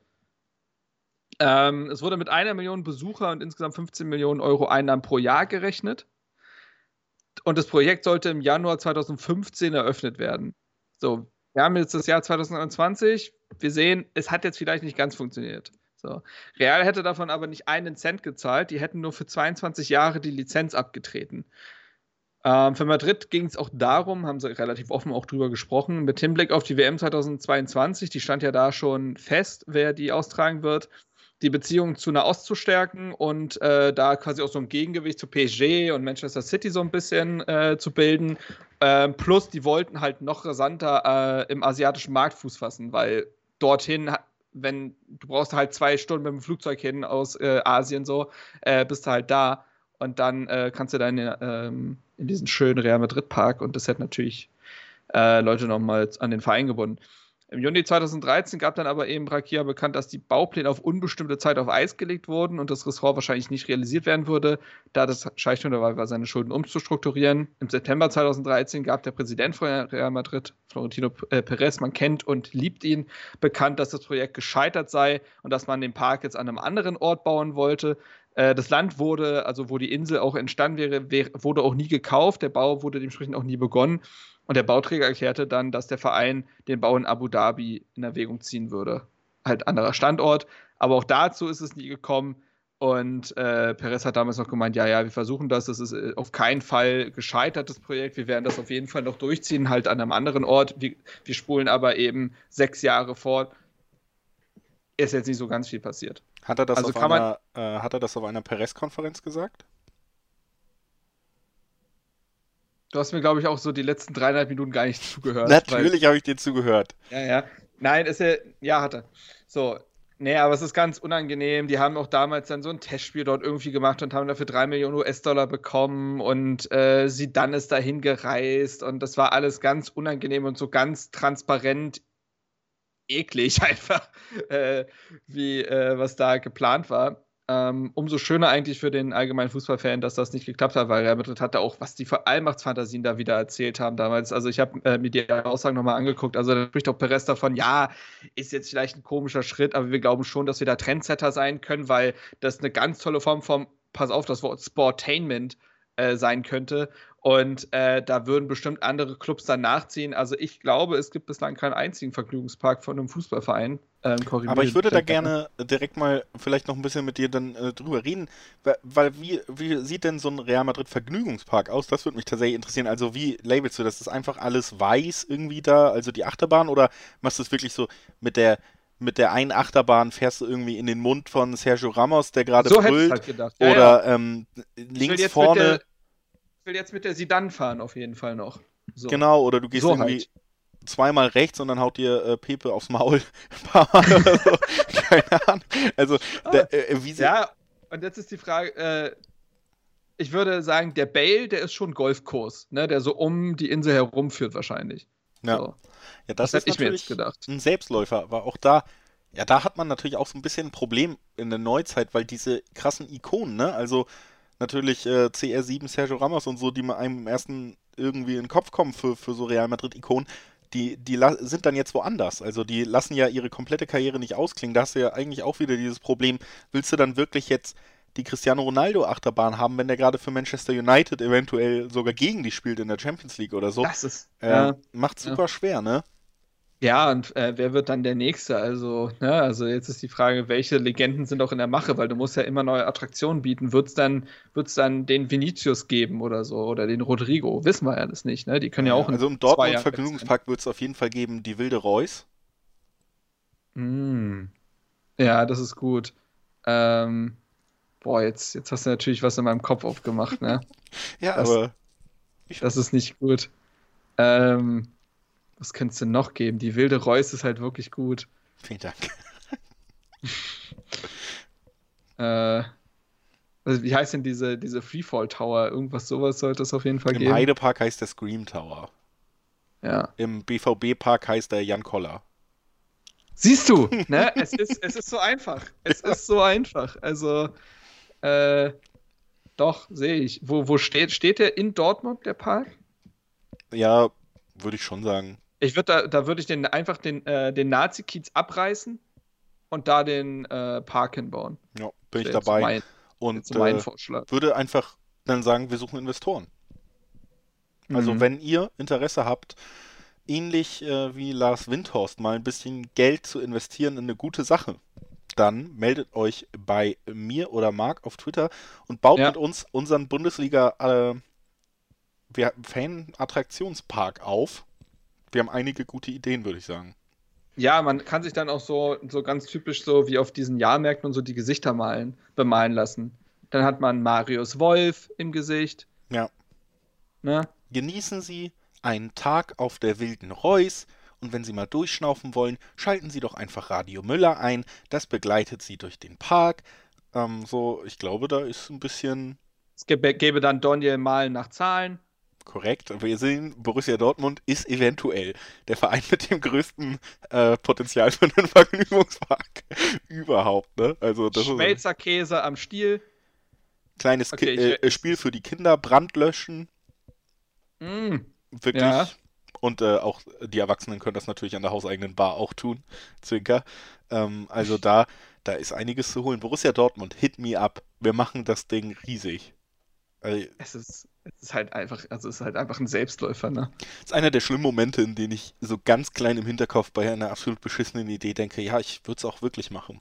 Ähm, es wurde mit einer Million Besucher und insgesamt fünfzehn Millionen Euro Einnahmen pro Jahr gerechnet. Und das Projekt sollte im Januar zweitausendfünfzehn eröffnet werden. So, wir haben jetzt das Jahr zweitausendeinundzwanzig. Wir sehen, es hat jetzt vielleicht nicht ganz funktioniert. So. Real hätte davon aber nicht einen Cent gezahlt. Die hätten nur für zweiundzwanzig Jahre die Lizenz abgetreten. Ähm, für Madrid ging es auch darum, haben sie relativ offen auch drüber gesprochen, mit Hinblick auf die W M zweitausendzweiundzwanzig, die stand ja da schon fest, wer die austragen wird, die Beziehung zu Nahost zu stärken und äh, da quasi auch so ein Gegengewicht zu P S G und Manchester City so ein bisschen äh, zu bilden. Ähm, plus, die wollten halt noch rasanter äh, im asiatischen Markt Fuß fassen, weil dorthin, wenn du brauchst halt zwei Stunden mit dem Flugzeug hin aus äh, Asien so, äh, bist du halt da und dann äh, kannst du dann ähm, in diesen schönen Real Madrid Park und das hat natürlich äh, Leute nochmal an den Verein gebunden. Im Juni zweitausenddreizehn gab dann aber eben Rakia bekannt, dass die Baupläne auf unbestimmte Zeit auf Eis gelegt wurden und das Ressort wahrscheinlich nicht realisiert werden würde, da das Scheich nun dabei war, seine Schulden umzustrukturieren. Im September zweitausenddreizehn gab der Präsident von Real Madrid, Florentino Perez, man kennt und liebt ihn, bekannt, dass das Projekt gescheitert sei und dass man den Park jetzt an einem anderen Ort bauen wollte. Das Land wurde, also wo die Insel auch entstanden wäre, wurde auch nie gekauft. Der Bau wurde dementsprechend auch nie begonnen. Und der Bauträger erklärte dann, dass der Verein den Bau in Abu Dhabi in Erwägung ziehen würde. Halt anderer Standort. Aber auch dazu ist es nie gekommen. Und äh, Perez hat damals noch gemeint, ja, ja, wir versuchen das. Das ist auf keinen Fall gescheitert, das Projekt. Wir werden das auf jeden Fall noch durchziehen, halt an einem anderen Ort. Wir, wir spulen aber eben sechs Jahre fort. Ist jetzt nicht so ganz viel passiert. Hat er das, also auf, kann einer, äh, hat er das auf einer Perez-Konferenz gesagt? Du hast mir, glaube ich, auch so die letzten dreieinhalb Minuten gar nicht zugehört. Natürlich habe ich dir zugehört. Ja, ja. Nein, ist ja, ja, hat er. So, nee, aber es ist ganz unangenehm. Die haben auch damals dann so ein Testspiel dort irgendwie gemacht und haben dafür drei Millionen U S-Dollar bekommen und äh, Zidane ist dahin gereist und das war alles ganz unangenehm und so ganz transparent eklig einfach, äh, wie äh, was da geplant war. Ähm, umso schöner eigentlich für den allgemeinen Fußballfan, dass das nicht geklappt hat, weil Real Madrid hatte auch, was die für Allmachtsfantasien da wieder erzählt haben damals. Also ich habe äh, mir die Aussagen nochmal angeguckt. Also da spricht auch Perez davon, ja, ist jetzt vielleicht ein komischer Schritt, aber wir glauben schon, dass wir da Trendsetter sein können, weil das eine ganz tolle Form von, pass auf, das Wort Sportainment äh, sein könnte. Und äh, da würden bestimmt andere Clubs dann nachziehen. Also ich glaube, es gibt bislang keinen einzigen Vergnügungspark von einem Fußballverein. Ähm, Aber ich würde da gerne direkt mal vielleicht noch ein bisschen mit dir dann äh, drüber reden, weil, weil wie, wie sieht denn so ein Real Madrid Vergnügungspark aus? Das würde mich tatsächlich interessieren. Also wie labelst du das? Ist einfach alles weiß irgendwie da, also die Achterbahn, oder machst du es wirklich so mit der mit der einen Achterbahn fährst du irgendwie in den Mund von Sergio Ramos, der gerade so brüllt, halt gedacht. Ja, oder ja. Ähm, links vorne... Der, ich will jetzt mit der Zidane fahren auf jeden Fall noch. So. Genau, oder du gehst so irgendwie... halt. zweimal rechts und dann haut dir äh, Pepe aufs Maul ein paar Mal oder so. Keine Ahnung. Also, der, äh, wie sie ja, und jetzt ist die Frage, äh, ich würde sagen, der Bale, der ist schon Golfkurs, ne, der so um die Insel herumführt wahrscheinlich. Ja, so. ja das, das ist ich mir natürlich jetzt gedacht. ein Selbstläufer, aber auch da, ja, da hat man natürlich auch so ein bisschen ein Problem in der Neuzeit, weil diese krassen Ikonen, ne, also natürlich äh, C R sieben, Sergio Ramos und so, die mal einem im ersten irgendwie in den Kopf kommen für, für so Real Madrid-Ikonen, die, die sind dann jetzt woanders. Also die lassen ja ihre komplette Karriere nicht ausklingen. Da hast du ja eigentlich auch wieder dieses Problem, willst du dann wirklich jetzt die Cristiano Ronaldo-Achterbahn haben, wenn der gerade für Manchester United eventuell sogar gegen die spielt in der Champions League oder so? Das ist, äh, ja, macht super ja. schwer, ne? Ja, und äh, wer wird dann der Nächste? Also, ne, also jetzt ist die Frage, welche Legenden sind auch in der Mache, weil du musst ja immer neue Attraktionen bieten. Wird es dann, wird's dann den Vinicius geben oder so oder den Rodrigo? Wissen wir ja das nicht, ne? Die können ja, ja auch in Also im Dortmund Vergnügungspark wird es auf jeden Fall geben, die Wilde Reus. Mm. Ja, das ist gut. Ähm, boah, jetzt, jetzt hast du natürlich was in meinem Kopf aufgemacht, ne? Ja, das, aber das ist nicht gut. Ähm, Was könnte es denn noch geben? Die Wilde Reus ist halt wirklich gut. Vielen Dank. äh, also wie heißt denn diese, diese Freefall Tower? Irgendwas sowas sollte es auf jeden Fall Im geben. Im Heidepark heißt der Scream Tower. Ja. Im B V B-Park heißt der Jan Koller. Siehst du, ne? Es ist, es ist so einfach. Es ist so einfach. Also, äh, doch, sehe ich. Wo, wo steht, steht der in Dortmund, der Park? Ja, würde ich schon sagen. Ich würde da, da würde ich den einfach den, äh, den Nazi-Kiez abreißen und da den äh, Park hinbauen. Ja, bin ich Das dabei. Mein, und mein äh, Vorschlag. würde einfach dann sagen, wir suchen Investoren. Also Mhm. wenn ihr Interesse habt, ähnlich äh, wie Lars Windhorst mal ein bisschen Geld zu investieren in eine gute Sache, dann meldet euch bei mir oder Marc auf Twitter und baut Ja. mit uns unseren Bundesliga äh, wir- Fan-Attraktionspark auf. Wir haben einige gute Ideen, würde ich sagen. Ja, man kann sich dann auch so, so ganz typisch so wie auf diesen Jahrmärkten und so die Gesichter malen, bemalen lassen. Dann hat man Marius Wolf im Gesicht. Ja. Ne? Genießen Sie einen Tag auf der Wilden Reus und wenn Sie mal durchschnaufen wollen, schalten Sie doch einfach Radio Müller ein. Das begleitet Sie durch den Park. Ähm, so, ich glaube, da ist ein bisschen... Es gäbe, gäbe dann Daniel Malen nach Zahlen. Korrekt. Wir sehen, Borussia Dortmund ist eventuell der Verein mit dem größten äh, Potenzial für einen Vergnügungspark überhaupt. Ne? Also das Schmelzer Käse am Stiel. Kleines Okay, Ki- ich- äh, Spiel für die Kinder, Brand löschen. Mm. Wirklich. Ja. Und äh, auch die Erwachsenen können das natürlich an der hauseigenen Bar auch tun. Zwinker. Ähm, also da, da ist einiges zu holen. Borussia Dortmund, hit me up. Wir machen das Ding riesig. Also, Es ist, es ist halt einfach, also es ist halt einfach ein Selbstläufer, ne? das ist einer der schlimmen Momente, in denen ich so ganz klein im Hinterkopf bei einer absolut beschissenen Idee denke, ja, ich würde es auch wirklich machen.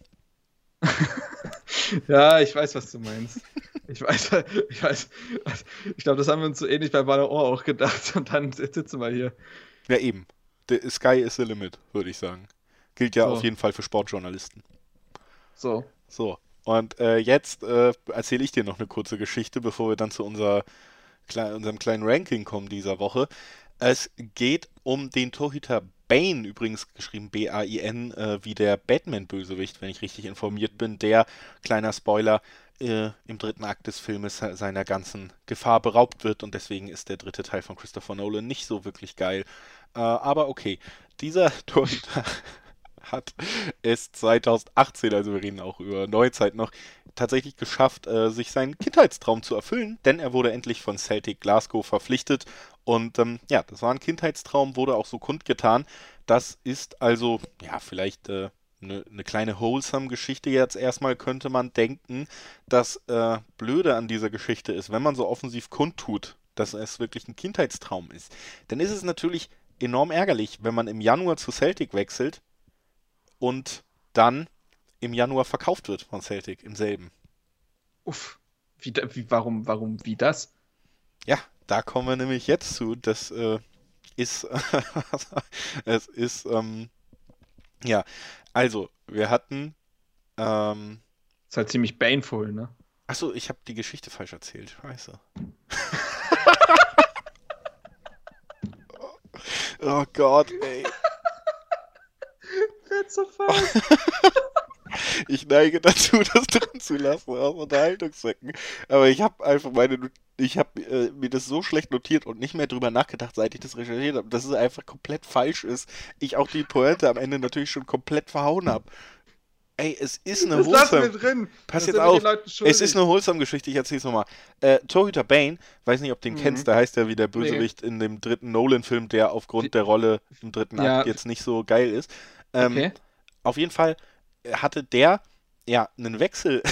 Ja, ich weiß, was du meinst. Ich weiß, ich weiß. Ich glaube, das haben wir uns so ähnlich bei Ballon d'Or auch gedacht. Und dann sitzen wir hier. Ja, eben. The sky is the limit, würde ich sagen. Gilt ja So. auf jeden Fall für Sportjournalisten. So. So, und äh, jetzt äh, erzähle ich dir noch eine kurze Geschichte, bevor wir dann zu unser, klei- unserem kleinen Ranking kommen dieser Woche. Es geht um den Torhüter Bane, übrigens geschrieben B A I N, äh, wie der Batman-Bösewicht, wenn ich richtig informiert bin, der, kleiner Spoiler, äh, im dritten Akt des Filmes se- seiner ganzen Gefahr beraubt wird und deswegen ist der dritte Teil von Christopher Nolan nicht so wirklich geil. Äh, aber okay, dieser Torhüter hat es zweitausendachtzehn, also wir reden auch über Neuzeit noch, tatsächlich geschafft, äh, sich seinen Kindheitstraum zu erfüllen, denn er wurde endlich von Celtic Glasgow verpflichtet und ähm, ja, das war ein Kindheitstraum, wurde auch so kundgetan. Das ist also, ja, vielleicht eine äh, ne, ne kleine wholesome-Geschichte jetzt erstmal, könnte man denken. Das äh, Blöde an dieser Geschichte ist, wenn man so offensiv kundtut, dass es wirklich ein Kindheitstraum ist, dann ist es natürlich enorm ärgerlich, wenn man im Januar zu Celtic wechselt und dann im Januar verkauft wird von Celtic im selben. Uff. Wie, da- wie, warum, warum, wie das? Ja, da kommen wir nämlich jetzt zu. Das äh, ist, es ist, ähm, ja, also wir hatten, ähm, Ist halt ziemlich baneful, ne? achso, ich habe die Geschichte falsch erzählt. Scheiße. Oh Gott, ey. That's so fun. Ich neige dazu, das drin zu lassen, aus Unterhaltungszwecken. Aber ich habe einfach meine, Not- ich habe äh, mir das so schlecht notiert und nicht mehr drüber nachgedacht, seit ich das recherchiert habe, dass es einfach komplett falsch ist. Ich auch die Pointe am Ende natürlich schon komplett verhauen habe. Ey, es ist eine Das lassen wir wholesome. drin. Pass Das jetzt sind wir auf. den Leuten Es schuldig. ist eine wholesome Geschichte, ich erzähl's nochmal. Äh, Torhüter Bane, weiß nicht, ob du den Mhm. kennst, der heißt ja wie der Bösewicht in dem dritten Nolan-Film, der aufgrund Wie- der Rolle im dritten Ja. Akt jetzt nicht so geil ist. Ähm, Okay. Auf jeden Fall hatte der ja einen Wechsel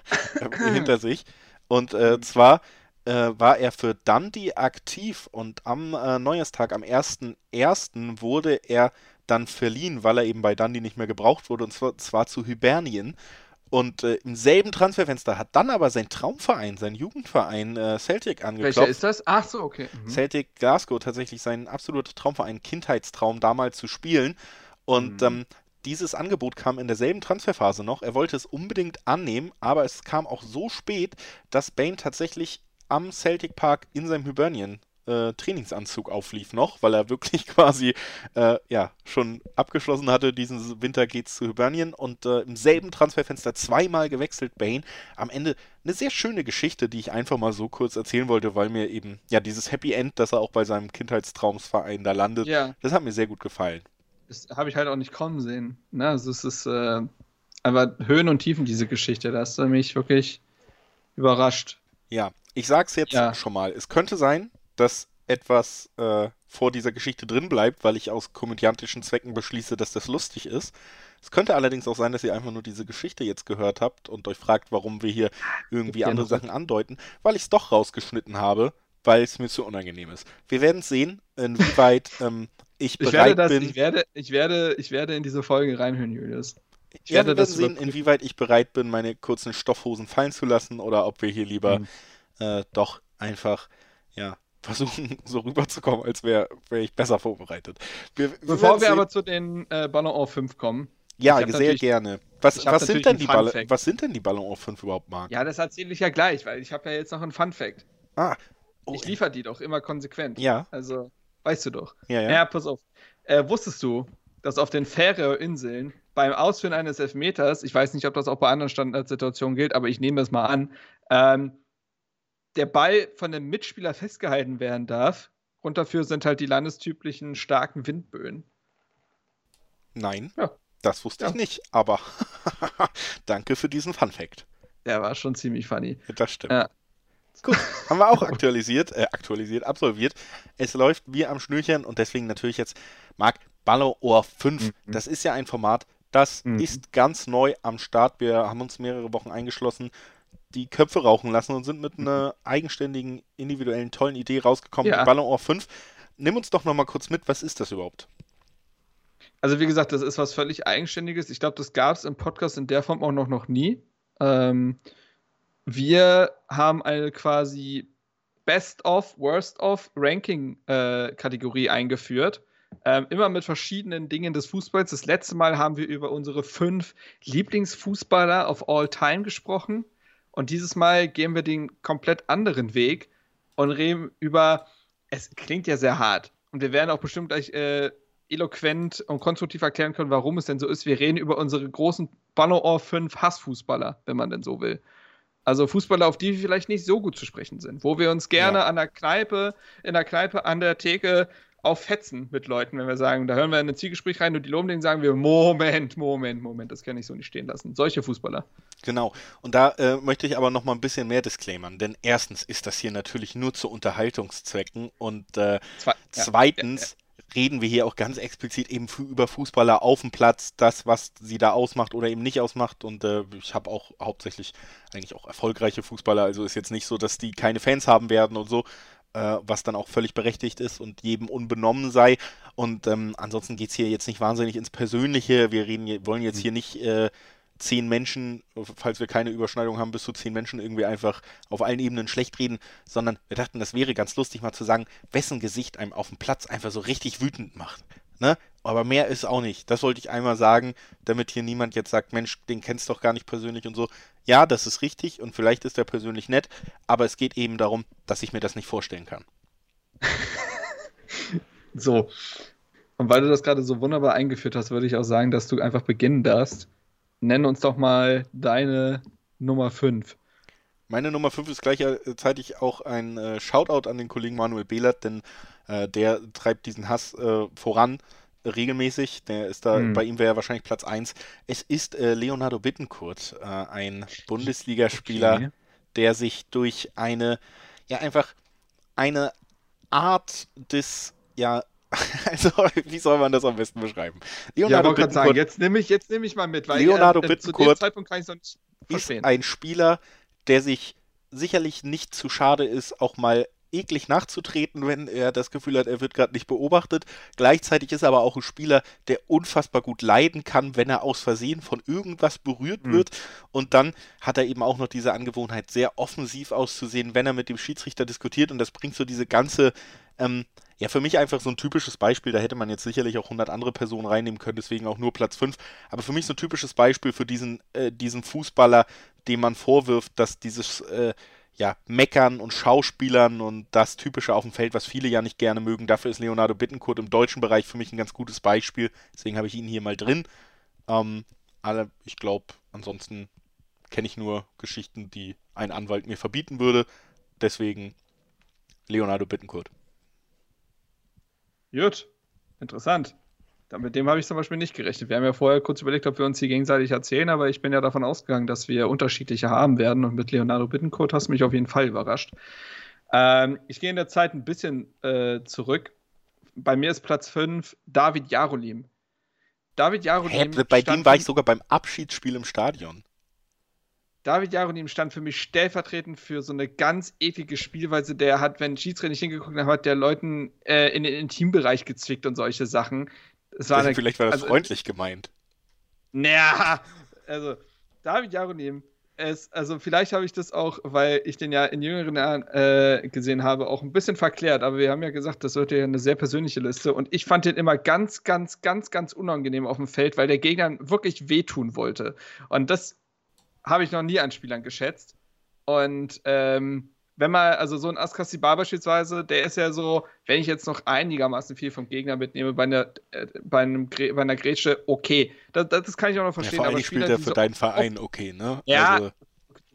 hinter sich. Und äh, zwar äh, war er für Dundee aktiv und am äh, Neujahrstag, am ersten ersten wurde er dann verliehen, weil er eben bei Dundee nicht mehr gebraucht wurde, und zwar, zwar zu Hibernian. Und äh, im selben Transferfenster hat dann aber sein Traumverein, sein Jugendverein äh, Celtic angeklopft. Welcher ist das? Ach so, okay. Mhm. Celtic Glasgow, tatsächlich sein absoluter Traumverein, Kindheitstraum damals zu spielen. Und Mhm. ähm, dieses Angebot kam in derselben Transferphase noch. Er wollte es unbedingt annehmen, aber es kam auch so spät, dass Bane tatsächlich am Celtic Park in seinem Hibernian äh, Trainingsanzug auflief noch, weil er wirklich quasi äh, ja schon abgeschlossen hatte, diesen Winter geht's zu Hibernian und äh, im selben Transferfenster zweimal gewechselt Bane. Am Ende eine sehr schöne Geschichte, die ich einfach mal so kurz erzählen wollte, weil mir eben ja dieses Happy End, dass er auch bei seinem Kindheitstraumsverein da landet, Ja, das hat mir sehr gut gefallen. das habe ich halt auch nicht kommen sehen. Ne? Also es ist äh, einfach Höhen und Tiefen, diese Geschichte. Da hast du mich wirklich überrascht. Ja, ich sag's jetzt Ja. schon mal. Es könnte sein, dass etwas äh, vor dieser Geschichte drin bleibt, weil ich aus komödiantischen Zwecken beschließe, dass das lustig ist. Es könnte allerdings auch sein, dass ihr einfach nur diese Geschichte jetzt gehört habt und euch fragt, warum wir hier irgendwie Ja, andere noch- Sachen andeuten, weil ich es doch rausgeschnitten habe, weil es mir zu unangenehm ist. Wir werden sehen, inwieweit ähm, ich Ich werde, bereit das, bin. ich, werde, ich, werde, ich werde in diese Folge reinhören, Julius. Ich Ja, werde wir werden das sehen, überprüfen. inwieweit ich bereit bin, meine kurzen Stoffhosen fallen zu lassen oder ob wir hier lieber Mhm. äh, doch einfach ja, versuchen, so rüberzukommen, als wäre wär ich besser vorbereitet. Wir, wir Bevor werden wir sehen. aber zu den äh, Ballon d'Or fünf kommen. Ja, ich hab sehr natürlich- gerne. Was, ich hab was, sind natürlich denn einen die Fun Ball Fact. was sind denn die Ballon d'Or fünf überhaupt, Marc? Ja, das erzähle ich ja gleich, weil ich habe ja jetzt noch einen Fun-Fact. Ah, oh, Ich liefere die doch immer konsequent. ja, Also, weißt du doch. ja, ja. Ja, pass auf. Äh, wusstest du, dass auf den Färöerinseln beim Ausführen eines Elfmeters, ich weiß nicht, ob das auch bei anderen Standardsituationen gilt, aber ich nehme das mal an, ähm, der Ball von einem Mitspieler festgehalten werden darf. Grund dafür sind halt die landestypischen starken Windböen. Nein, Ja. das wusste Ja. ich nicht, aber danke für diesen Fun-Fact. Der war schon ziemlich funny. Das stimmt. Ja. Gut, haben wir auch aktualisiert, äh, aktualisiert, absolviert. Es läuft wie am Schnürchen und deswegen natürlich jetzt, Marc, Ballon d'Or fünf. Mhm. Das ist ja ein Format, das Mhm. ist ganz neu am Start. Wir haben uns mehrere Wochen eingeschlossen, die Köpfe rauchen lassen und sind mit einer eigenständigen, individuellen, tollen Idee rausgekommen. Ja. Die Ballon d'Or fünf. Nimm uns doch nochmal kurz mit, was ist das überhaupt? Also wie gesagt, das ist was völlig Eigenständiges. Ich glaube, das gab es im Podcast in der Form auch noch, noch nie. Ähm, wir haben eine quasi Best-of, Worst-of Ranking-Kategorie eingeführt. Ähm, immer mit verschiedenen Dingen des Fußballs. Das letzte Mal haben wir über unsere fünf Lieblingsfußballer of all time gesprochen. Und dieses Mal gehen wir den komplett anderen Weg und reden über, es klingt ja sehr hart. Und wir werden auch bestimmt gleich äh, eloquent und konstruktiv erklären können, warum es denn so ist. Wir reden über unsere großen Ballon d'Or fünf Hassfußballer, wenn man denn so will. Also Fußballer, auf die wir vielleicht nicht so gut zu sprechen sind. Wo wir uns gerne Ja. an der Kneipe, in der Kneipe, an der Theke auffetzen mit Leuten, wenn wir sagen, da hören wir in ein Zielgespräch rein und die loben den, sagen wir, Moment, Moment, Moment, das kann ich so nicht stehen lassen. Solche Fußballer. Genau. Und da äh, möchte ich aber noch mal ein bisschen mehr disclaimern, denn erstens ist das hier natürlich nur zu Unterhaltungszwecken und äh, Zwei, ja, zweitens ja, ja. reden wir hier auch ganz explizit eben für, über Fußballer auf dem Platz, das, was sie da ausmacht oder eben nicht ausmacht. Und äh, ich habe auch hauptsächlich eigentlich auch erfolgreiche Fußballer, also ist jetzt nicht so, dass die keine Fans haben werden und so, äh, was dann auch völlig berechtigt ist und jedem unbenommen sei. Und ähm, ansonsten geht es hier jetzt nicht wahnsinnig ins Persönliche. Wir reden, hier- wollen jetzt hier nicht äh, zehn Menschen, falls wir keine Überschneidung haben, bis zu zehn Menschen irgendwie einfach auf allen Ebenen schlecht reden, sondern wir dachten, das wäre ganz lustig mal zu sagen, wessen Gesicht einem auf dem Platz einfach so richtig wütend macht. Ne? Aber mehr ist auch nicht. Das wollte ich einmal sagen, damit hier niemand jetzt sagt, Mensch, den kennst du doch gar nicht persönlich und so. Ja, das ist richtig und vielleicht ist er persönlich nett, aber es geht eben darum, dass ich mir das nicht vorstellen kann. So. Und weil du das gerade so wunderbar eingeführt hast, würde ich auch sagen, dass du einfach beginnen darfst. Nenn uns doch mal deine Nummer fünf. Meine Nummer fünf ist gleichzeitig auch ein äh, Shoutout an den Kollegen Manuel Behlert, denn äh, der treibt diesen Hass äh, voran äh, regelmäßig. Der ist da, Hm. bei ihm wäre er wahrscheinlich Platz eins. Es ist äh, Leonardo Bittencourt, äh, ein Bundesligaspieler, Okay. der sich durch eine, ja einfach eine Art des, ja, also wie soll man das am besten beschreiben? Ja, Leonardo wollte gerade sagen, Bittencourt jetzt nehme ich, jetzt nehm ich mal mit, weil Leonardo äh, äh, zu dem Bittencourt Zeitpunkt kann ich es noch nicht ist verstehen. ein Spieler, der sich sicherlich nicht zu schade ist, auch mal eklig nachzutreten, wenn er das Gefühl hat, er wird gerade nicht beobachtet. Gleichzeitig ist er aber auch ein Spieler, der unfassbar gut leiden kann, wenn er aus Versehen von irgendwas berührt Mhm. wird. Und dann hat er eben auch noch diese Angewohnheit, sehr offensiv auszusehen, wenn er mit dem Schiedsrichter diskutiert. Und das bringt so diese ganze, ähm, ja, für mich einfach so ein typisches Beispiel. Da hätte man jetzt sicherlich auch hundert andere Personen reinnehmen können, deswegen auch nur Platz fünf. Aber für mich so ein typisches Beispiel für diesen, äh, diesen Fußballer, dem man vorwirft, dass dieses äh, ja, Meckern und Schauspielern und das Typische auf dem Feld, was viele ja nicht gerne mögen, dafür ist Leonardo Bittencourt im deutschen Bereich für mich ein ganz gutes Beispiel. Deswegen habe ich ihn hier mal drin. Ähm, alle, ich glaube, ansonsten kenne ich nur Geschichten, die ein Anwalt mir verbieten würde. Deswegen Leonardo Bittencourt. Gut, interessant. Da- Mit dem habe ich zum Beispiel nicht gerechnet. Wir haben ja vorher kurz überlegt, ob wir uns hier gegenseitig erzählen, aber ich bin ja davon ausgegangen, dass wir unterschiedliche haben werden und mit Leonardo Bittencourt hast du mich auf jeden Fall überrascht. Ähm, ich gehe in der Zeit ein bisschen äh, zurück. Bei mir ist Platz fünf David Jarolim. David Hä, Jarolim bei stand dem war für- ich sogar beim Abschiedsspiel im Stadion. David Jarolim stand für mich stellvertretend für so eine ganz eklige Spielweise. Der hat, wenn ein Schiedsrichter nicht hingeguckt hat, hat der Leuten äh, in den Intimbereich gezwickt und solche Sachen. Es war eine, Vielleicht war das also- freundlich gemeint. Naja, also David Jarolim ist, also vielleicht habe ich das auch, weil ich den ja in jüngeren Jahren äh, gesehen habe, auch ein bisschen verklärt, aber wir haben ja gesagt, das wird ja eine sehr persönliche Liste und ich fand den immer ganz, ganz, ganz, ganz unangenehm auf dem Feld, weil der Gegner wirklich wehtun wollte und das habe ich noch nie an Spielern geschätzt und ähm, wenn man, also so ein Askasibar beispielsweise, der ist ja so, wenn ich jetzt noch einigermaßen viel vom Gegner mitnehme, bei einer, äh, bei einem, Gre- bei einer Grätsche, okay. Das, das kann ich auch noch Ja, verstehen. vor allem aber spielt Spieler, er die für so deinen Verein okay, ne? Ja. Also,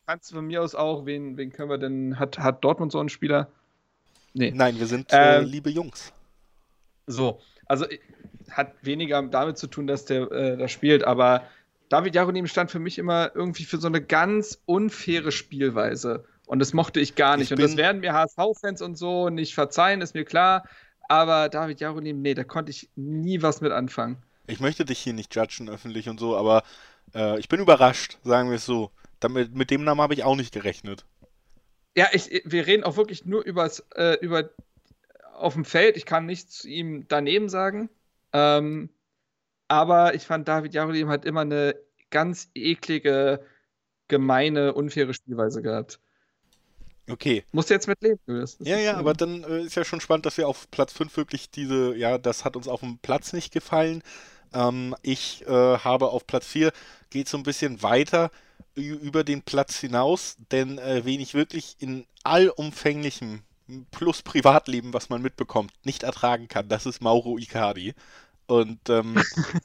kannst du von mir aus auch, wen, wen können wir denn, hat, hat Dortmund so einen Spieler? Nee. Nein, wir sind äh, Ähm, liebe Jungs. So, also äh, hat weniger damit zu tun, dass der äh, da spielt, aber David Jaronim stand für mich immer irgendwie für so eine ganz unfaire Spielweise. Und das mochte ich gar nicht. Ich Und das bin- werden mir H S V-Fans und so nicht verzeihen, ist mir klar. Aber David Jaronim, nee, da konnte ich nie was mit anfangen. Ich möchte dich hier nicht judgen öffentlich und so, aber äh, ich bin überrascht, sagen wir es so. Damit, mit dem Namen habe ich auch nicht gerechnet. Ja, ich, wir reden auch wirklich nur übers, äh, über auf dem Feld. Ich kann nichts zu ihm daneben sagen. Ähm, aber ich fand, David Jarolim hat immer eine ganz eklige, gemeine, unfaire Spielweise gehabt. Okay. Musst du jetzt mit leben, Julius. Das Ja, ist, ja, äh, aber dann äh, ist ja schon spannend, dass wir auf Platz fünf wirklich diese, ja, das hat uns auf dem Platz nicht gefallen. Ähm, ich äh, habe auf Platz vier, geht so ein bisschen weiter ü- über den Platz hinaus, denn äh, wen ich wirklich in allumfänglichem plus Privatleben, was man mitbekommt, nicht ertragen kann, das ist Mauro Icardi. Und ähm,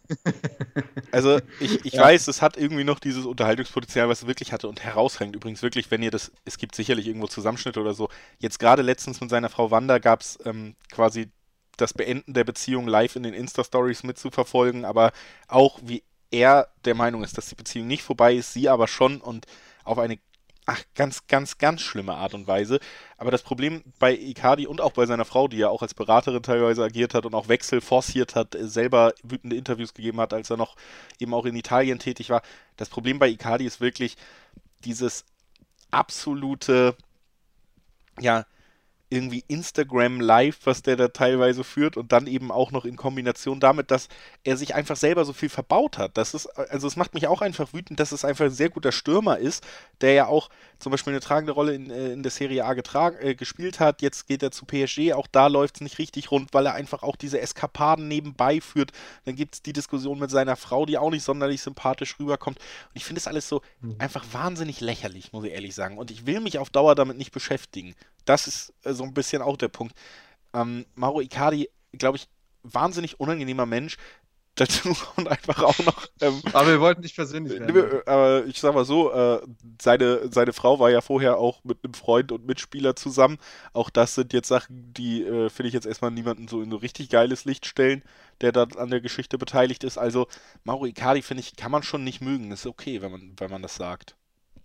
also ich, ich Ja. weiß, es hat irgendwie noch dieses Unterhaltungspotenzial, was es wirklich hatte und herausragend. Übrigens wirklich, wenn ihr das, es gibt sicherlich irgendwo Zusammenschnitte oder so. Jetzt gerade letztens mit seiner Frau Wanda gab es ähm, quasi das Beenden der Beziehung live in den Insta-Stories mitzuverfolgen, aber auch wie er der Meinung ist, dass die Beziehung nicht vorbei ist, sie aber schon und auf eine ach, ganz, ganz, ganz schlimme Art und Weise. Aber das Problem bei Icardi und auch bei seiner Frau, die ja auch als Beraterin teilweise agiert hat und auch Wechsel forciert hat, äh, selber wütende Interviews gegeben hat, als er noch eben auch in Italien tätig war. Das Problem bei Icardi ist wirklich dieses absolute, ja, irgendwie Instagram Live, was der da teilweise führt und dann eben auch noch in Kombination damit, dass er sich einfach selber so viel verbaut hat. Das ist, also es macht mich auch einfach wütend, dass es einfach ein sehr guter Stürmer ist, der ja auch zum Beispiel eine tragende Rolle in, äh, in der Serie A getragen, äh, gespielt hat. Jetzt geht er zu P S G, auch da läuft es nicht richtig rund, weil er einfach auch diese Eskapaden nebenbei führt. Dann gibt es die Diskussion mit seiner Frau, die auch nicht sonderlich sympathisch rüberkommt. Und ich finde es alles so Mhm. einfach wahnsinnig lächerlich, muss ich ehrlich sagen. Und ich will mich auf Dauer damit nicht beschäftigen. Das ist äh, so ein bisschen auch der Punkt. Ähm, Mauro Icardi, glaube ich, wahnsinnig unangenehmer Mensch. Dazu kommt einfach auch noch. Ähm, Aber wir wollten nicht persönlich werden. äh, aber ich sag mal so, äh, seine, seine Frau war ja vorher auch mit einem Freund und Mitspieler zusammen. Auch das sind jetzt Sachen, die, äh, finde ich jetzt erstmal niemanden so in so richtig geiles Licht stellen, der da an der Geschichte beteiligt ist. Also, Mauro Icardi, finde ich, kann man schon nicht mögen. Das ist okay, wenn man, wenn man das sagt.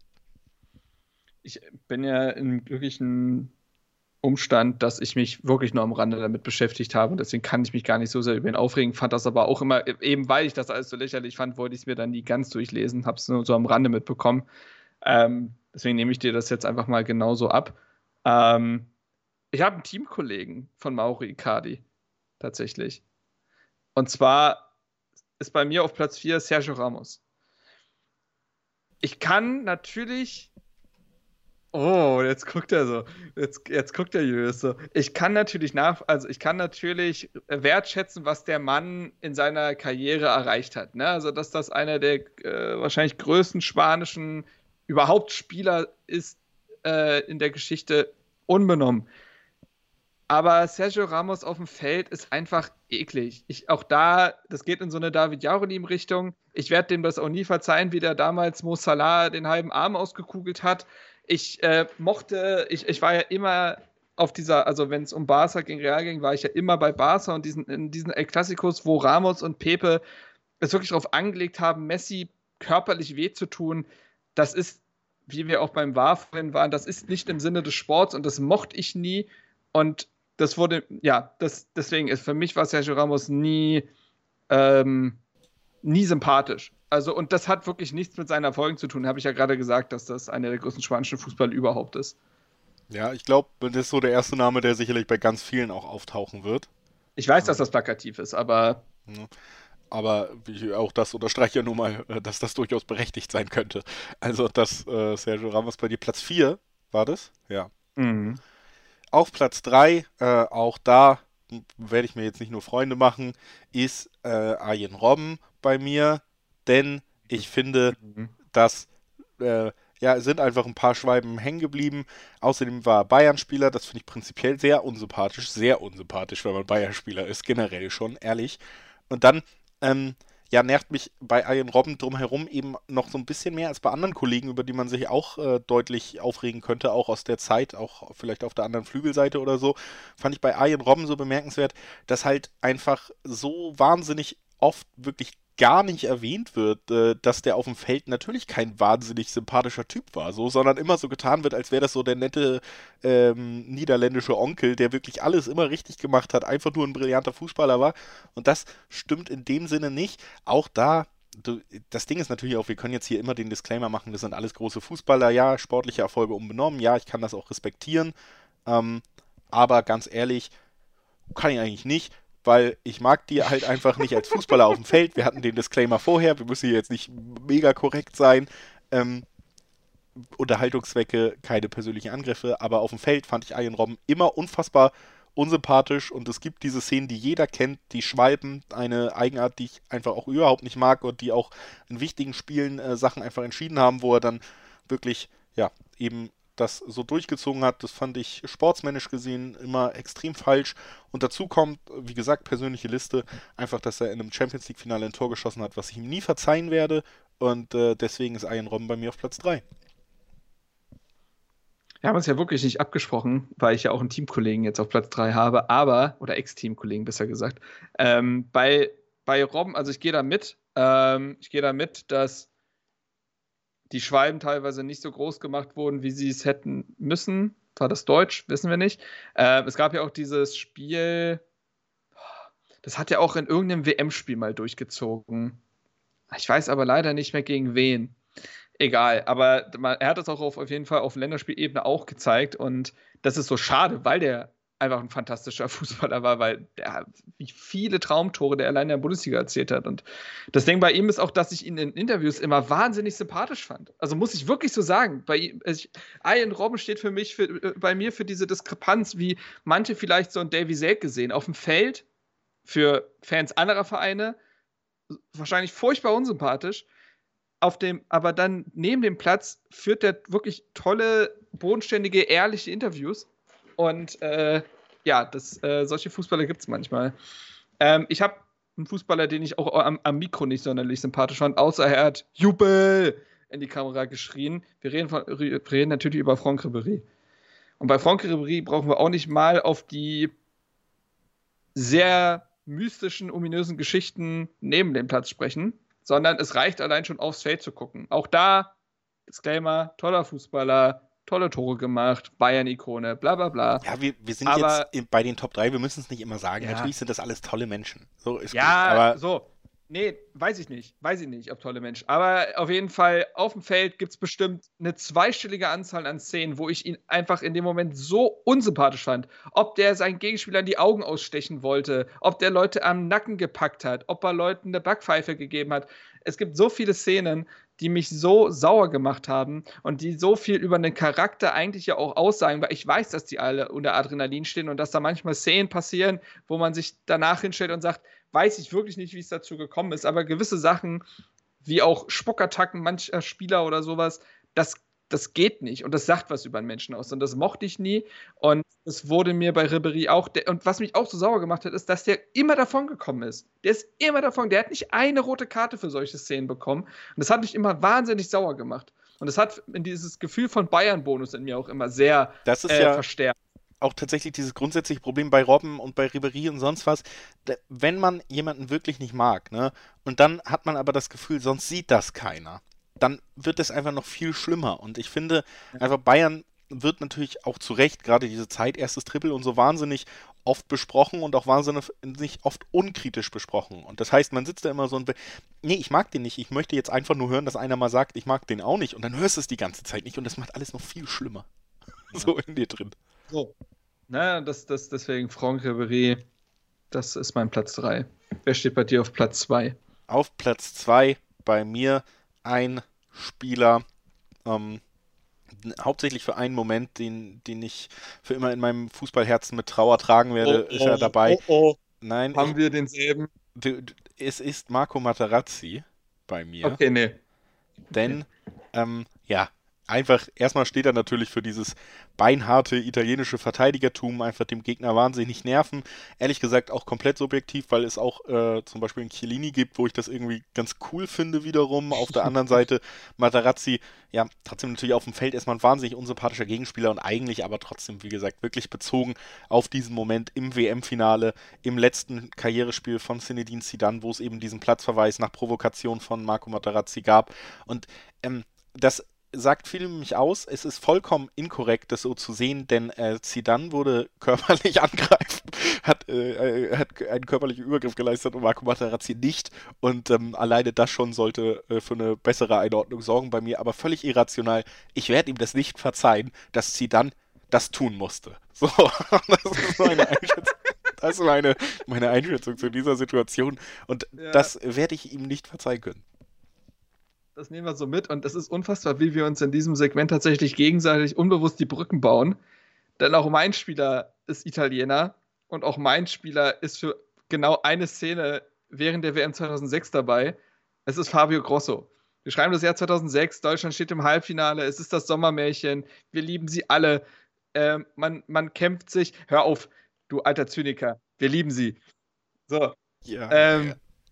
Ich bin ja im glücklichen Umstand, dass ich mich wirklich nur am Rande damit beschäftigt habe. Und deswegen kann ich mich gar nicht so sehr über ihn aufregen. Fand das aber auch immer, eben weil ich das alles so lächerlich fand, wollte ich es mir dann nie ganz durchlesen. Habe es nur so am Rande mitbekommen. Ähm, deswegen nehme ich dir das jetzt einfach mal genauso ab. Ähm, ich habe einen Teamkollegen von Mauro Icardi. Tatsächlich. Und zwar ist bei mir auf Platz vier Sergio Ramos. Ich kann natürlich. Oh, jetzt guckt er so. Jetzt, jetzt guckt der Julius so. Ich kann natürlich nach, also ich kann natürlich wertschätzen, was der Mann in seiner Karriere erreicht hat. Ne? Also, dass das einer der äh, wahrscheinlich größten spanischen überhaupt Spieler ist äh, in der Geschichte, unbenommen. Aber Sergio Ramos auf dem Feld ist einfach eklig. Ich, auch da, das geht in so eine David Jarolim-Richtung. Ich werde dem das auch nie verzeihen, wie der damals Mo Salah den halben Arm ausgekugelt hat. Ich äh, mochte, ich, ich war ja immer auf dieser, also wenn es um Barca gegen Real ging, war ich ja immer bei Barca und diesen, in diesen El Clásicos, wo Ramos und Pepe es wirklich darauf angelegt haben, Messi körperlich weh zu tun. Das ist, wie wir auch beim V A R vorhin waren, das ist nicht im Sinne des Sports und das mochte ich nie. Und das wurde, ja, das, deswegen ist für mich war Sergio Ramos nie, ähm, nie sympathisch. Also, und das hat wirklich nichts mit seinen Erfolgen zu tun. Habe ich ja gerade gesagt, dass das einer der größten spanischen Fußballer überhaupt ist. Ja, ich glaube, das ist so der erste Name, der sicherlich bei ganz vielen auch auftauchen wird. Ich weiß, dass das plakativ ist, aber. Ja. Aber ich, auch das unterstreiche ja nur mal, äh, dass das durchaus berechtigt sein könnte. Also, dass äh, Sergio Ramos bei dir Platz vier war das? Ja. Mhm. Auf Platz drei, äh, auch da m- werde ich mir jetzt nicht nur Freunde machen, ist äh, Arjen Robben bei mir, denn ich finde, Mhm. dass äh, ja, es sind einfach ein paar Schwalben hängen geblieben. Außerdem war er Bayern-Spieler, das finde ich prinzipiell sehr unsympathisch, sehr unsympathisch, wenn man Bayern-Spieler ist, generell schon, ehrlich. Und dann, ähm, ja, nervt mich bei Arjen Robben drumherum eben noch so ein bisschen mehr als bei anderen Kollegen, über die man sich auch äh, deutlich aufregen könnte, auch aus der Zeit, auch vielleicht auf der anderen Flügelseite oder so, fand ich bei Arjen Robben so bemerkenswert, dass halt einfach so wahnsinnig oft wirklich gar nicht erwähnt wird, äh, dass der auf dem Feld natürlich kein wahnsinnig sympathischer Typ war, so, sondern immer so getan wird, als wäre das so der nette ähm, niederländische Onkel, der wirklich alles immer richtig gemacht hat, einfach nur ein brillanter Fußballer war. Und das stimmt in dem Sinne nicht. Auch da, du, das Ding ist natürlich auch, wir können jetzt hier immer den Disclaimer machen, das sind alles große Fußballer, ja, sportliche Erfolge unbenommen, ja, ich kann das auch respektieren, ähm, aber ganz ehrlich, kann ich eigentlich nicht, weil ich mag die halt einfach nicht als Fußballer auf dem Feld. Wir hatten den Disclaimer vorher, wir müssen hier jetzt nicht mega korrekt sein. Ähm, Unterhaltungszwecke, keine persönlichen Angriffe, aber auf dem Feld fand ich Arjen Robben immer unfassbar unsympathisch und es gibt diese Szenen, die jeder kennt, die Schwalben, eine Eigenart, die ich einfach auch überhaupt nicht mag und die auch in wichtigen Spielen äh, Sachen einfach entschieden haben, wo er dann wirklich, ja, eben das so durchgezogen hat. Das fand ich sportsmännisch gesehen immer extrem falsch. Und dazu kommt, wie gesagt, persönliche Liste, einfach, dass er in einem Champions-League-Finale ein Tor geschossen hat, was ich ihm nie verzeihen werde. Und äh, deswegen ist Arjen Robben bei mir auf Platz drei. Wir haben uns ja wirklich nicht abgesprochen, weil ich ja auch einen Teamkollegen jetzt auf Platz drei habe, aber, oder Ex-Teamkollegen besser gesagt, ähm, bei, bei Robben, also ich gehe da mit, ähm, ich gehe da mit, dass die Schwalben teilweise nicht so groß gemacht wurden, wie sie es hätten müssen. War das Deutsch? Wissen wir nicht. Äh, es gab ja auch dieses Spiel, das hat ja auch in irgendeinem W M-Spiel mal durchgezogen. Ich weiß aber leider nicht mehr gegen wen. Egal, aber man, er hat das auch auf, auf jeden Fall auf Länderspielebene auch gezeigt und das ist so schade, weil der einfach ein fantastischer Fußballer war, weil der, wie viele Traumtore der allein in der Bundesliga erzielt hat. Und das Ding bei ihm ist auch, dass ich ihn in Interviews immer wahnsinnig sympathisch fand. Also muss ich wirklich so sagen. Bei ihm, also Arjen Robben steht für mich, für, bei mir für diese Diskrepanz, wie manche vielleicht so ein Davy Selke gesehen. Auf dem Feld, für Fans anderer Vereine, wahrscheinlich furchtbar unsympathisch. Auf dem, aber dann neben dem Platz führt er wirklich tolle, bodenständige, ehrliche Interviews. Und äh, ja, das, äh, solche Fußballer gibt es manchmal. Ähm, ich habe einen Fußballer, den ich auch am, am Mikro nicht sonderlich sympathisch fand, außer er hat Jubel in die Kamera geschrien. Wir reden, von, wir reden natürlich über Franck Ribéry. Und bei Franck Ribéry brauchen wir auch nicht mal auf die sehr mystischen, ominösen Geschichten neben dem Platz sprechen, sondern es reicht allein schon aufs Feld zu gucken. Auch da, Disclaimer, toller Fußballer, tolle Tore gemacht, Bayern-Ikone, bla bla bla. Ja, wir, wir sind aber, jetzt bei den Top drei, wir müssen es nicht immer sagen. Ja. Natürlich sind das alles tolle Menschen. So ist ja, gut, aber so. Nee, weiß ich nicht. Weiß ich nicht, ob tolle Menschen. Aber auf jeden Fall, auf dem Feld gibt es bestimmt eine zweistellige Anzahl an Szenen, wo ich ihn einfach in dem Moment so unsympathisch fand. Ob der seinen Gegenspieler in die Augen ausstechen wollte, ob der Leute am Nacken gepackt hat, ob er Leuten eine Backpfeife gegeben hat. Es gibt so viele Szenen, die mich so sauer gemacht haben und die so viel über den Charakter eigentlich ja auch aussagen, weil ich weiß, dass die alle unter Adrenalin stehen und dass da manchmal Szenen passieren, wo man sich danach hinstellt und sagt, weiß ich wirklich nicht, wie es dazu gekommen ist, aber gewisse Sachen, wie auch Spuckattacken mancher Spieler oder sowas, das, das geht nicht und das sagt was über einen Menschen aus und das mochte ich nie und es wurde mir bei Ribéry auch, der, und was mich auch so sauer gemacht hat, ist, dass der immer davon gekommen ist. Der ist immer davon, der hat nicht eine rote Karte für solche Szenen bekommen und das hat mich immer wahnsinnig sauer gemacht und das hat in dieses Gefühl von Bayern-Bonus in mir auch immer sehr das ist äh, ja verstärkt. Auch tatsächlich dieses grundsätzliche Problem bei Robben und bei Ribéry und sonst was, wenn man jemanden wirklich nicht mag, ne, und dann hat man aber das Gefühl, sonst sieht das keiner, dann wird es einfach noch viel schlimmer. Und ich finde, einfach Bayern wird natürlich auch zu Recht, gerade diese Zeit, erstes Triple und so wahnsinnig oft besprochen und auch wahnsinnig oft unkritisch besprochen. Und das heißt, man sitzt da immer so und nee, ich mag den nicht, ich möchte jetzt einfach nur hören, dass einer mal sagt, ich mag den auch nicht. Und dann hörst du es die ganze Zeit nicht und das macht alles noch viel schlimmer. Ja. So in dir drin. So. Na, das, das, deswegen Franck Ribéry, das ist mein Platz drei. Wer steht bei dir auf Platz zwei? Auf Platz zwei bei mir ein Spieler, ähm, hauptsächlich für einen Moment, den, den ich für immer in meinem Fußballherzen mit Trauer tragen werde, oh, ist er dabei. Oh, oh. Nein, haben ich, wir denselben? Du, du, es ist Marco Materazzi bei mir. Okay, nee. Denn, ähm, ja, einfach, erstmal steht er natürlich für dieses beinharte italienische Verteidigertum, einfach dem Gegner wahnsinnig nerven. Ehrlich gesagt auch komplett subjektiv, weil es auch äh, zum Beispiel einen Chiellini gibt, wo ich das irgendwie ganz cool finde wiederum. Auf der anderen Seite Materazzi, ja, trotzdem natürlich auf dem Feld erstmal ein wahnsinnig unsympathischer Gegenspieler und eigentlich aber trotzdem, wie gesagt, wirklich bezogen auf diesen Moment im W M-Finale, im letzten Karrierespiel von Zinedine Zidane, wo es eben diesen Platzverweis nach Provokation von Marco Materazzi gab. Und ähm, das sagt viel mich aus. Es ist vollkommen inkorrekt, das so zu sehen, denn äh, Zidane wurde körperlich angreifen, hat, äh, hat einen körperlichen Übergriff geleistet und Marco Materazzi nicht. Und ähm, alleine das schon sollte äh, für eine bessere Einordnung sorgen bei mir, aber völlig irrational. Ich werde ihm das nicht verzeihen, dass Zidane das tun musste. So, das ist meine Einschätzung. Das ist meine, meine Einschätzung zu dieser Situation. Und ja. Das werde ich ihm nicht verzeihen können. Das nehmen wir so mit und es ist unfassbar, wie wir uns in diesem Segment tatsächlich gegenseitig unbewusst die Brücken bauen. Denn auch mein Spieler ist Italiener und auch mein Spieler ist für genau eine Szene während der W M zweitausendsechs dabei. Es ist Fabio Grosso. Wir schreiben das Jahr zweitausendsechs, Deutschland steht im Halbfinale, es ist das Sommermärchen, wir lieben sie alle. Äh, man, man kämpft sich, hör auf, du alter Zyniker, wir lieben sie. So. Ja, ähm, ja.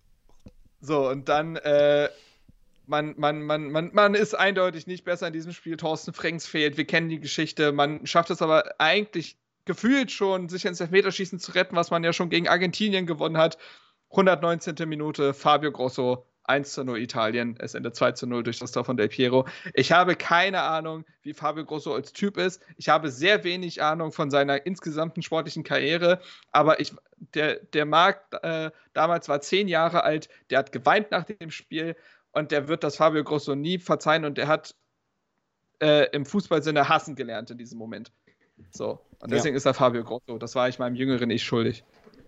So, und dann äh, Man, man, man, man, man ist eindeutig nicht besser in diesem Spiel. Thorsten Frings fehlt. Wir kennen die Geschichte. Man schafft es aber eigentlich gefühlt schon, sich ins Elfmeterschießen zu retten, was man ja schon gegen Argentinien gewonnen hat. hundertneunzehnte Minute, Fabio Grosso, eins zu null Italien. Es endet zwei zu null durch das Tor von Del Piero. Ich habe keine Ahnung, wie Fabio Grosso als Typ ist. Ich habe sehr wenig Ahnung von seiner insgesamten sportlichen Karriere. Aber ich, der, der Marc äh, damals war zehn Jahre alt. Der hat geweint nach dem Spiel. Und der wird das Fabio Grosso nie verzeihen und der hat äh, im Fußballsinne hassen gelernt in diesem Moment. So. Und deswegen ja. ist er Fabio Grosso. Das war ich meinem jüngeren Ich schuldig.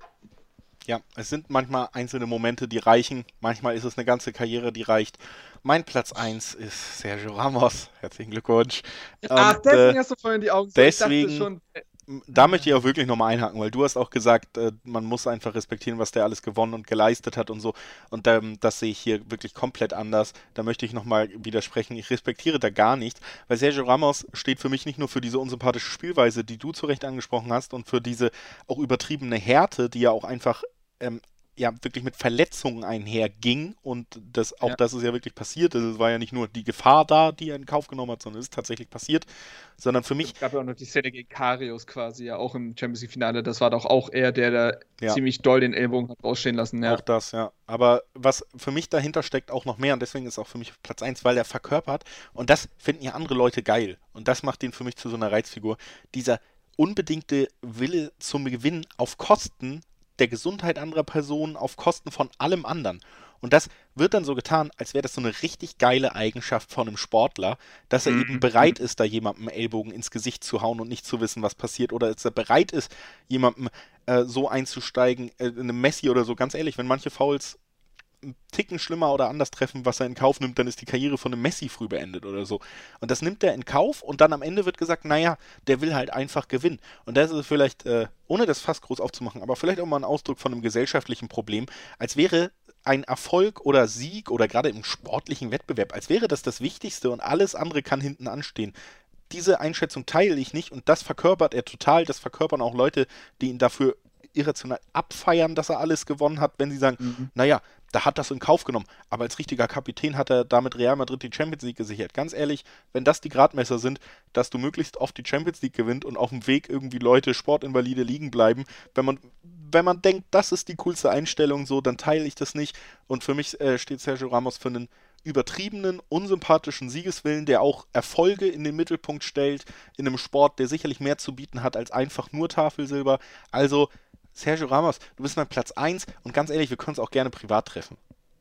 Ja, es sind manchmal einzelne Momente, die reichen. Manchmal ist es eine ganze Karriere, die reicht. Mein Platz eins ist Sergio Ramos. Herzlichen Glückwunsch. Ach, und, deswegen äh, hast du vorhin die Augen so. Deswegen, ich dachte schon, äh, da möchte ich auch wirklich nochmal einhaken, weil du hast auch gesagt, äh, man muss einfach respektieren, was der alles gewonnen und geleistet hat und so. Und ähm, das sehe ich hier wirklich komplett anders. Da möchte ich nochmal widersprechen. Ich respektiere da gar nichts, weil Sergio Ramos steht für mich nicht nur für diese unsympathische Spielweise, die du zu Recht angesprochen hast, und für diese auch übertriebene Härte, die ja auch einfach ähm, ja wirklich mit Verletzungen einherging, und das, auch ja. das ist ja wirklich passiert. Also es war ja nicht nur die Gefahr da, die er in Kauf genommen hat, sondern es ist tatsächlich passiert. Sondern für mich... Es gab ja auch noch die Szene gegen Karius quasi, ja auch im Champions League-Finale. Das war doch auch er, der da ja. ziemlich doll den Ellbogen hat rausstehen lassen. Ja. Auch das, ja. Aber was für mich dahinter steckt, auch noch mehr, und deswegen ist auch für mich Platz eins, weil er verkörpert, und das finden ja andere Leute geil. Und das macht ihn für mich zu so einer Reizfigur. Dieser unbedingte Wille zum Gewinn auf Kosten der Gesundheit anderer Personen, auf Kosten von allem anderen. Und das wird dann so getan, als wäre das so eine richtig geile Eigenschaft von einem Sportler, dass er mhm. eben bereit ist, da jemandem Ellbogen ins Gesicht zu hauen und nicht zu wissen, was passiert, oder dass er bereit ist, jemandem äh, so einzusteigen, äh, in einem Messi oder so. Ganz ehrlich, wenn manche Fouls einen Ticken schlimmer oder anders treffen, was er in Kauf nimmt, dann ist die Karriere von einem Messi früh beendet oder so. Und das nimmt er in Kauf, und dann am Ende wird gesagt, naja, der will halt einfach gewinnen. Und das ist vielleicht, äh, ohne das Fass groß aufzumachen, aber vielleicht auch mal ein Ausdruck von einem gesellschaftlichen Problem, als wäre ein Erfolg oder Sieg oder gerade im sportlichen Wettbewerb, als wäre das das Wichtigste und alles andere kann hinten anstehen. Diese Einschätzung teile ich nicht, und das verkörpert er total. Das verkörpern auch Leute, die ihn dafür irrational abfeiern, dass er alles gewonnen hat, wenn sie sagen, mhm. naja, da hat das in Kauf genommen, aber als richtiger Kapitän hat er damit Real Madrid die Champions League gesichert. Ganz ehrlich, wenn das die Gradmesser sind, dass du möglichst oft die Champions League gewinnt und auf dem Weg irgendwie Leute, Sportinvalide liegen bleiben, wenn man, wenn man denkt, das ist die coolste Einstellung, so, dann teile ich das nicht. Und für mich äh, steht Sergio Ramos für einen übertriebenen, unsympathischen Siegeswillen, der auch Erfolge in den Mittelpunkt stellt, in einem Sport, der sicherlich mehr zu bieten hat als einfach nur Tafelsilber. Also Sergio Ramos, du bist mein Platz eins, und ganz ehrlich, wir können uns auch gerne privat treffen.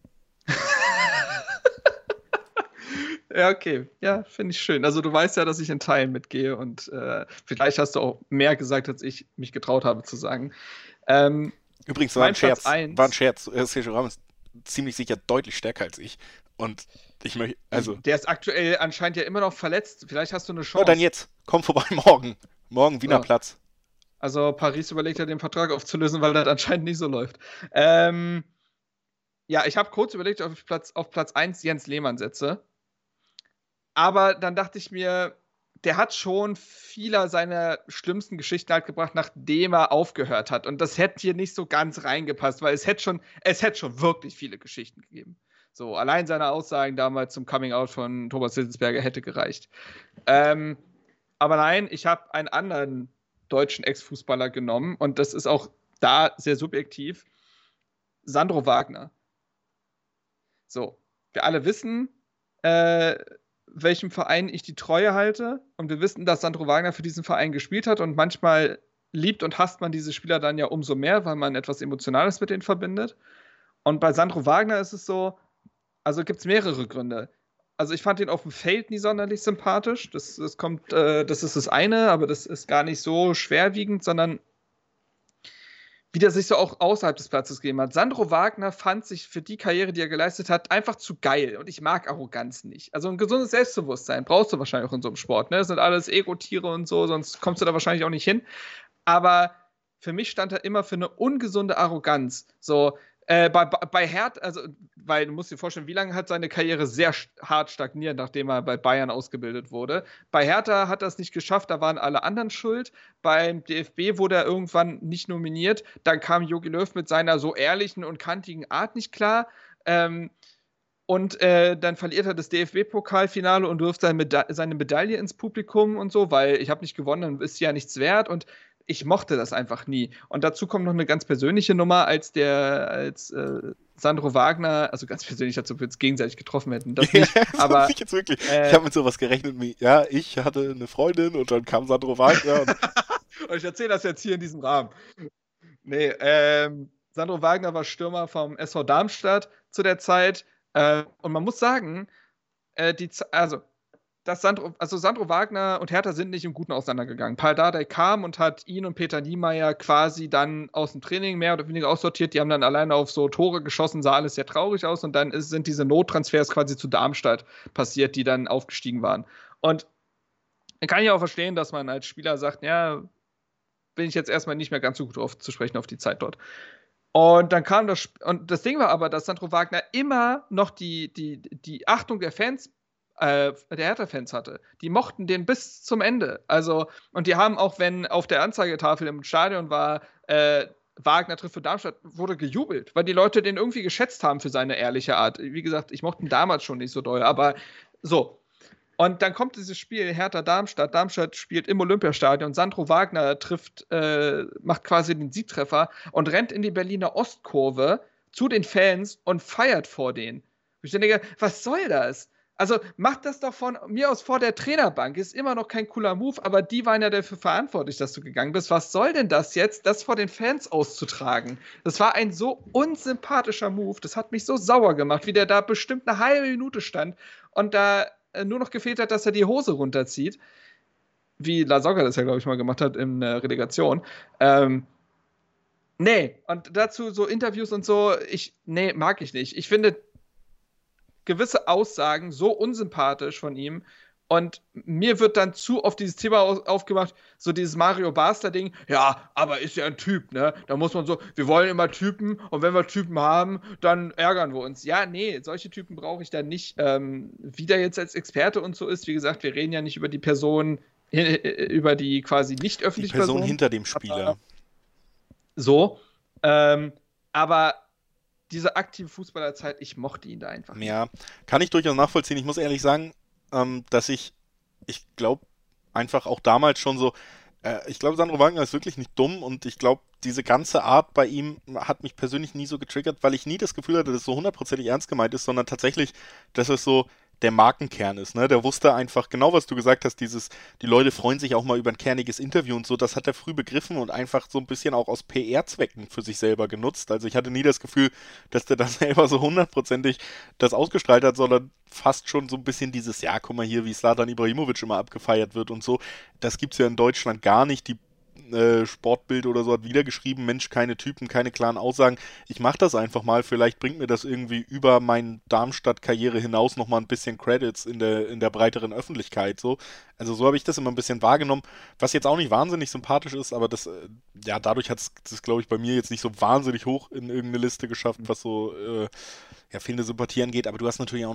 Ja, okay. Ja, finde ich schön. Also du weißt ja, dass ich in Teilen mitgehe, und äh, vielleicht hast du auch mehr gesagt, als ich mich getraut habe zu sagen. Ähm, Übrigens war ein Scherz. War ein Scherz. Sergio Ramos ist ziemlich sicher deutlich stärker als ich. Und ich möchte, also... Der ist aktuell anscheinend ja immer noch verletzt. Vielleicht hast du eine Chance. Ja, dann jetzt. Komm vorbei morgen. Morgen Wiener so. Platz. Also Paris überlegt ja, den Vertrag aufzulösen, weil das anscheinend nicht so läuft. Ähm, ja, ich habe kurz überlegt, ob ich Platz, auf Platz eins Jens Lehmann setze. aber dann dachte ich mir, der hat schon viele seiner schlimmsten Geschichten halt gebracht, nachdem er aufgehört hat. Und das hätte hier nicht so ganz reingepasst, weil es hätte schon, es hätte schon wirklich viele Geschichten gegeben. So, allein seine Aussagen damals zum Coming-out von Thomas Hitzelsberger hätte gereicht. Ähm, aber nein, ich habe einen anderen deutschen Ex-Fußballer genommen und das ist auch da sehr subjektiv. Sandro Wagner. So, wir alle wissen, äh, welchem Verein ich die Treue halte. Und wir wissen, dass Sandro Wagner für diesen Verein gespielt hat. Und manchmal liebt und hasst man diese Spieler dann ja umso mehr, weil man etwas Emotionales mit denen verbindet. Und bei Sandro Wagner ist es so, also gibt es mehrere Gründe. Also ich fand ihn auf dem Feld nie sonderlich sympathisch. Das, das kommt, äh, das ist das eine, aber das ist gar nicht so schwerwiegend, sondern wie der sich so auch außerhalb des Platzes gegeben hat. Sandro Wagner fand sich für die Karriere, die er geleistet hat, einfach zu geil. Und ich mag Arroganz nicht. Also ein gesundes Selbstbewusstsein brauchst du wahrscheinlich auch in so einem Sport. Ne? Das sind alles Ego-Tiere und so, sonst kommst du da wahrscheinlich auch nicht hin. Aber für mich stand er immer für eine ungesunde Arroganz. So, äh, bei, bei Hertha, also, weil du musst dir vorstellen, wie lange hat seine Karriere sehr hart stagniert, nachdem er bei Bayern ausgebildet wurde. Bei Hertha hat er es nicht geschafft, da waren alle anderen schuld. Beim D F B wurde er irgendwann nicht nominiert. Dann kam Jogi Löw mit seiner so ehrlichen und kantigen Art nicht klar. Ähm, und äh, dann verliert er das D F B-Pokalfinale und wirft seine, Meda- seine Medaille ins Publikum und so, weil ich habe nicht gewonnen, dann ist sie ja nichts wert. Und ich mochte das einfach nie. Und dazu kommt noch eine ganz persönliche Nummer, als der, als äh, Sandro Wagner, also ganz persönlich, als ob wir uns gegenseitig getroffen hätten. Das nicht, ja, aber ich jetzt wirklich. Äh, ich habe mit sowas gerechnet wie, ja, ich hatte eine Freundin und dann kam Sandro Wagner. Und und ich erzähle das jetzt hier in diesem Rahmen. Nee, ähm, Sandro Wagner war Stürmer vom S V Darmstadt zu der Zeit. Äh, und man muss sagen, äh, die, also dass Sandro, also Sandro Wagner und Hertha sind nicht im Guten auseinandergegangen. Paul Dardai kam und hat ihn und Peter Niemeyer quasi dann aus dem Training mehr oder weniger aussortiert. Die haben dann alleine auf so Tore geschossen, sah alles sehr traurig aus. Und dann ist, sind diese Nottransfers quasi zu Darmstadt passiert, die dann aufgestiegen waren. Und dann kann ich auch verstehen, dass man als Spieler sagt, ja, bin ich jetzt erstmal nicht mehr ganz so gut drauf zu sprechen auf die Zeit dort. Und dann kam das, und das Ding war aber, dass Sandro Wagner immer noch die, die, die Achtung der Fans der Hertha-Fans hatte. Die mochten den bis zum Ende. Also, und die haben auch, wenn auf der Anzeigetafel im Stadion war, äh, Wagner trifft für Darmstadt, wurde gejubelt, weil die Leute den irgendwie geschätzt haben für seine ehrliche Art. Wie gesagt, ich mochte ihn damals schon nicht so doll, aber so. Und dann kommt dieses Spiel Hertha-Darmstadt. Darmstadt spielt im Olympiastadion. Sandro Wagner trifft, äh, macht quasi den Siegtreffer und rennt in die Berliner Ostkurve zu den Fans und feiert vor denen. Ich denke, was soll das? Also macht das doch von mir aus vor der Trainerbank. Ist immer noch kein cooler Move, aber die waren ja dafür verantwortlich, dass du gegangen bist. Was soll denn das jetzt, das vor den Fans auszutragen? Das war ein so unsympathischer Move. Das hat mich so sauer gemacht, wie der da bestimmt eine halbe Minute stand und da äh, nur noch gefehlt hat, dass er die Hose runterzieht. Wie Lasogga das ja, glaube ich, mal gemacht hat in der Relegation. Ähm, nee, und dazu so Interviews und so, ich, nee, mag ich nicht. Ich finde gewisse Aussagen so unsympathisch von ihm und mir wird dann zu oft dieses Thema aufgemacht, so dieses Mario Basler-Ding, ja, aber ist ja ein Typ, ne? Da muss man so, wir wollen immer Typen und wenn wir Typen haben, dann ärgern wir uns. Ja, nee, solche Typen brauche ich dann nicht. Ähm, wie der jetzt als Experte und so ist, wie gesagt, wir reden ja nicht über die Person, über die quasi nicht öffentliche die Person. Person hinter dem Spieler. So, ähm, aber diese aktive Fußballerzeit, ich mochte ihn da einfach nicht. Ja, kann ich durchaus nachvollziehen. Ich muss ehrlich sagen, ähm, dass ich, ich glaube, einfach auch damals schon so, äh, ich glaube, Sandro Wagner ist wirklich nicht dumm und ich glaube, diese ganze Art bei ihm hat mich persönlich nie so getriggert, weil ich nie das Gefühl hatte, dass es so hundertprozentig ernst gemeint ist, sondern tatsächlich, dass es so der Markenkern ist, ne? Der wusste einfach genau, was du gesagt hast, dieses, die Leute freuen sich auch mal über ein kerniges Interview und so, das hat er früh begriffen und einfach so ein bisschen auch aus P R-Zwecken für sich selber genutzt. Also ich hatte nie das Gefühl, dass der da selber so hundertprozentig das ausgestrahlt hat, sondern fast schon so ein bisschen dieses, ja, guck mal hier, wie Zlatan Ibrahimovic immer abgefeiert wird und so. Das gibt's ja in Deutschland gar nicht. Die Äh, Sportbild oder so hat wieder geschrieben, Mensch, keine Typen, keine klaren Aussagen. Ich mache das einfach mal, vielleicht bringt mir das irgendwie über meine Darmstadt-Karriere hinaus nochmal ein bisschen Credits in der, in der breiteren Öffentlichkeit. So. Also so habe ich das immer ein bisschen wahrgenommen, was jetzt auch nicht wahnsinnig sympathisch ist, aber das, äh, ja, dadurch hat es das, glaube ich, bei mir jetzt nicht so wahnsinnig hoch in irgendeine Liste geschafft, was so äh, ja, fehlende Sympathie angeht, aber du hast natürlich auch noch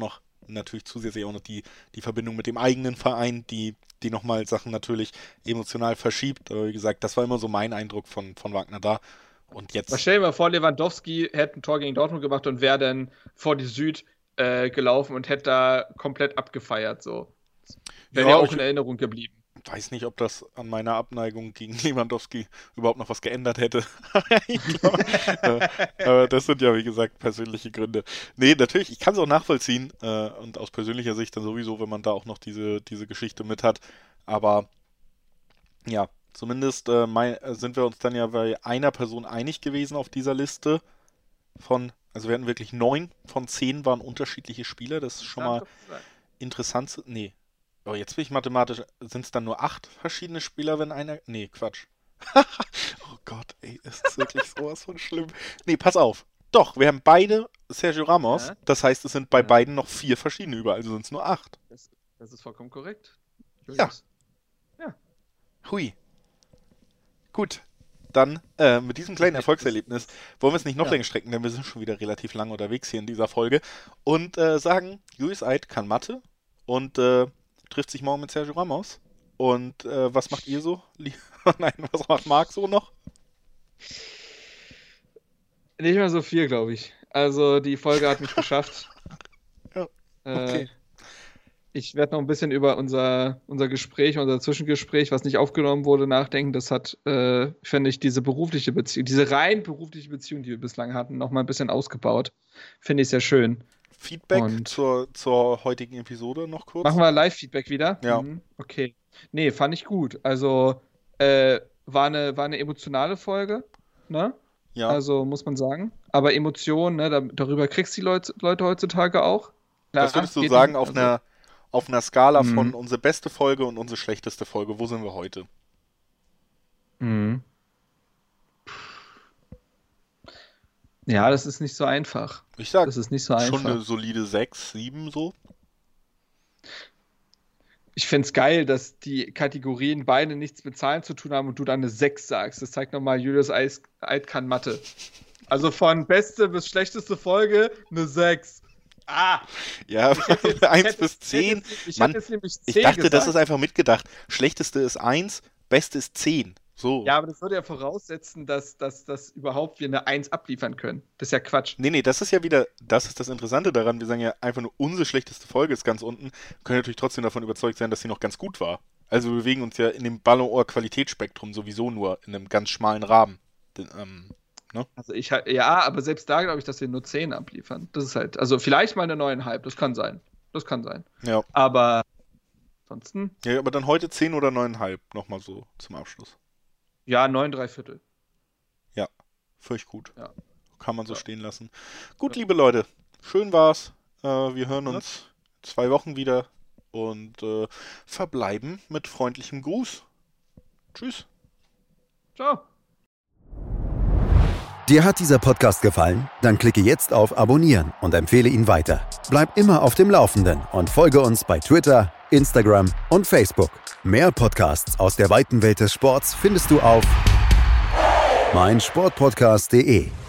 natürlich zusätzlich auch noch die, die Verbindung mit dem eigenen Verein, die, die nochmal Sachen natürlich emotional verschiebt. Aber wie gesagt, das war immer so mein Eindruck von, von Wagner da. Und jetzt. Stell dir mal vor, Lewandowski hätte ein Tor gegen Dortmund gemacht und wäre dann vor die Süd äh, gelaufen und hätte da komplett abgefeiert. So. Wäre ja auch in Erinnerung geblieben. Ich weiß nicht, ob das an meiner Abneigung gegen Lewandowski überhaupt noch was geändert hätte. Ich glaub, äh, aber das sind ja, wie gesagt, persönliche Gründe. Nee, natürlich, ich kann es auch nachvollziehen äh, und aus persönlicher Sicht dann sowieso, wenn man da auch noch diese, diese Geschichte mit hat. Aber ja, zumindest äh, mein, sind wir uns dann ja bei einer Person einig gewesen auf dieser Liste von, also wir hatten wirklich neun von zehn waren unterschiedliche Spieler. Das ist schon mal interessant. Zu, nee. Oh, jetzt bin ich mathematisch. Sind es dann nur acht verschiedene Spieler, wenn einer. Nee, Quatsch. Oh Gott, ey, ist das wirklich sowas von schlimm. Nee, pass auf. Doch, wir haben beide Sergio Ramos. Ja. Das heißt, es sind bei ja. beiden noch vier verschiedene über, also sind es nur acht. Das, das ist vollkommen korrekt. Julius. Ja. Ja. Hui. Gut. Dann äh, mit diesem kleinen Erfolgserlebnis wollen wir es nicht noch ja. länger strecken, denn wir sind schon wieder relativ lang unterwegs hier in dieser Folge. Und äh, sagen, Julius Eid kann Mathe und äh, trifft sich morgen mit Sergio Ramos. Und äh, was macht ihr so? Nein, was macht Marc so noch? Nicht mehr so viel, glaube ich. Also die Folge hat mich geschafft. Ja, okay. Äh, ich werde noch ein bisschen über unser, unser Gespräch, unser Zwischengespräch, was nicht aufgenommen wurde, nachdenken. Das hat, äh, finde ich, diese berufliche Beziehung, diese rein berufliche Beziehung, die wir bislang hatten, noch mal ein bisschen ausgebaut. Finde ich sehr schön. Feedback zur, zur heutigen Episode noch kurz? Machen wir Live-Feedback wieder? Ja. Mhm, okay. Nee, fand ich gut. Also, äh, war eine, war eine emotionale Folge, ne? Ja. Also, muss man sagen. Aber Emotionen, ne, da, darüber kriegst du die Leute, Leute heutzutage auch. Klar, was würdest du sagen, auf, also, einer, auf einer Skala mhm. von unsere beste Folge und unsere schlechteste Folge, wo sind wir heute? Mhm. Ja, das ist nicht so einfach. Ich sag, das ist nicht so schon einfach. eine solide sechs, sieben so. Ich find's geil, dass die Kategorien beide nichts mit Zahlen zu tun haben und du dann eine sechs sagst. Das zeigt nochmal, Julius Eid kann Mathe. Also von beste bis schlechteste Folge eine sechs. Ah! Ja, eins bis zehn. Ich, Mann, jetzt nämlich zehn ich dachte, gesagt. das ist einfach mitgedacht. Schlechteste ist eins, beste ist zehn. So. Ja, aber das würde ja voraussetzen, dass, dass, dass überhaupt wir eine eins abliefern können. Das ist ja Quatsch. Nee, nee, das ist ja wieder, das ist das Interessante daran. Wir sagen ja einfach nur, unsere schlechteste Folge ist ganz unten. Wir können natürlich trotzdem davon überzeugt sein, dass sie noch ganz gut war. Also wir bewegen uns ja in dem Ballon d'Or Qualitätsspektrum sowieso nur in einem ganz schmalen Rahmen. Den, ähm, ne? Also ich halt, ja, aber selbst da glaube ich, dass wir nur zehn abliefern. Das ist halt, also vielleicht mal eine neun Komma fünf, das kann sein. Das kann sein. Ja. Aber ansonsten. Ja, aber dann heute zehn oder neun Komma fünf nochmal so zum Abschluss. Ja, neun Komma drei Viertel. Ja, völlig gut. Ja. Kann man so ja. stehen lassen. Gut, ja. liebe Leute, schön war's. Äh, wir hören uns ja. zwei Wochen wieder und äh, verbleiben mit freundlichem Gruß. Tschüss. Ciao. Dir hat dieser Podcast gefallen? Dann klicke jetzt auf Abonnieren und empfehle ihn weiter. Bleib immer auf dem Laufenden und folge uns bei Twitter, Instagram und Facebook. Mehr Podcasts aus der weiten Welt des Sports findest du auf meinsportpodcast punkt de.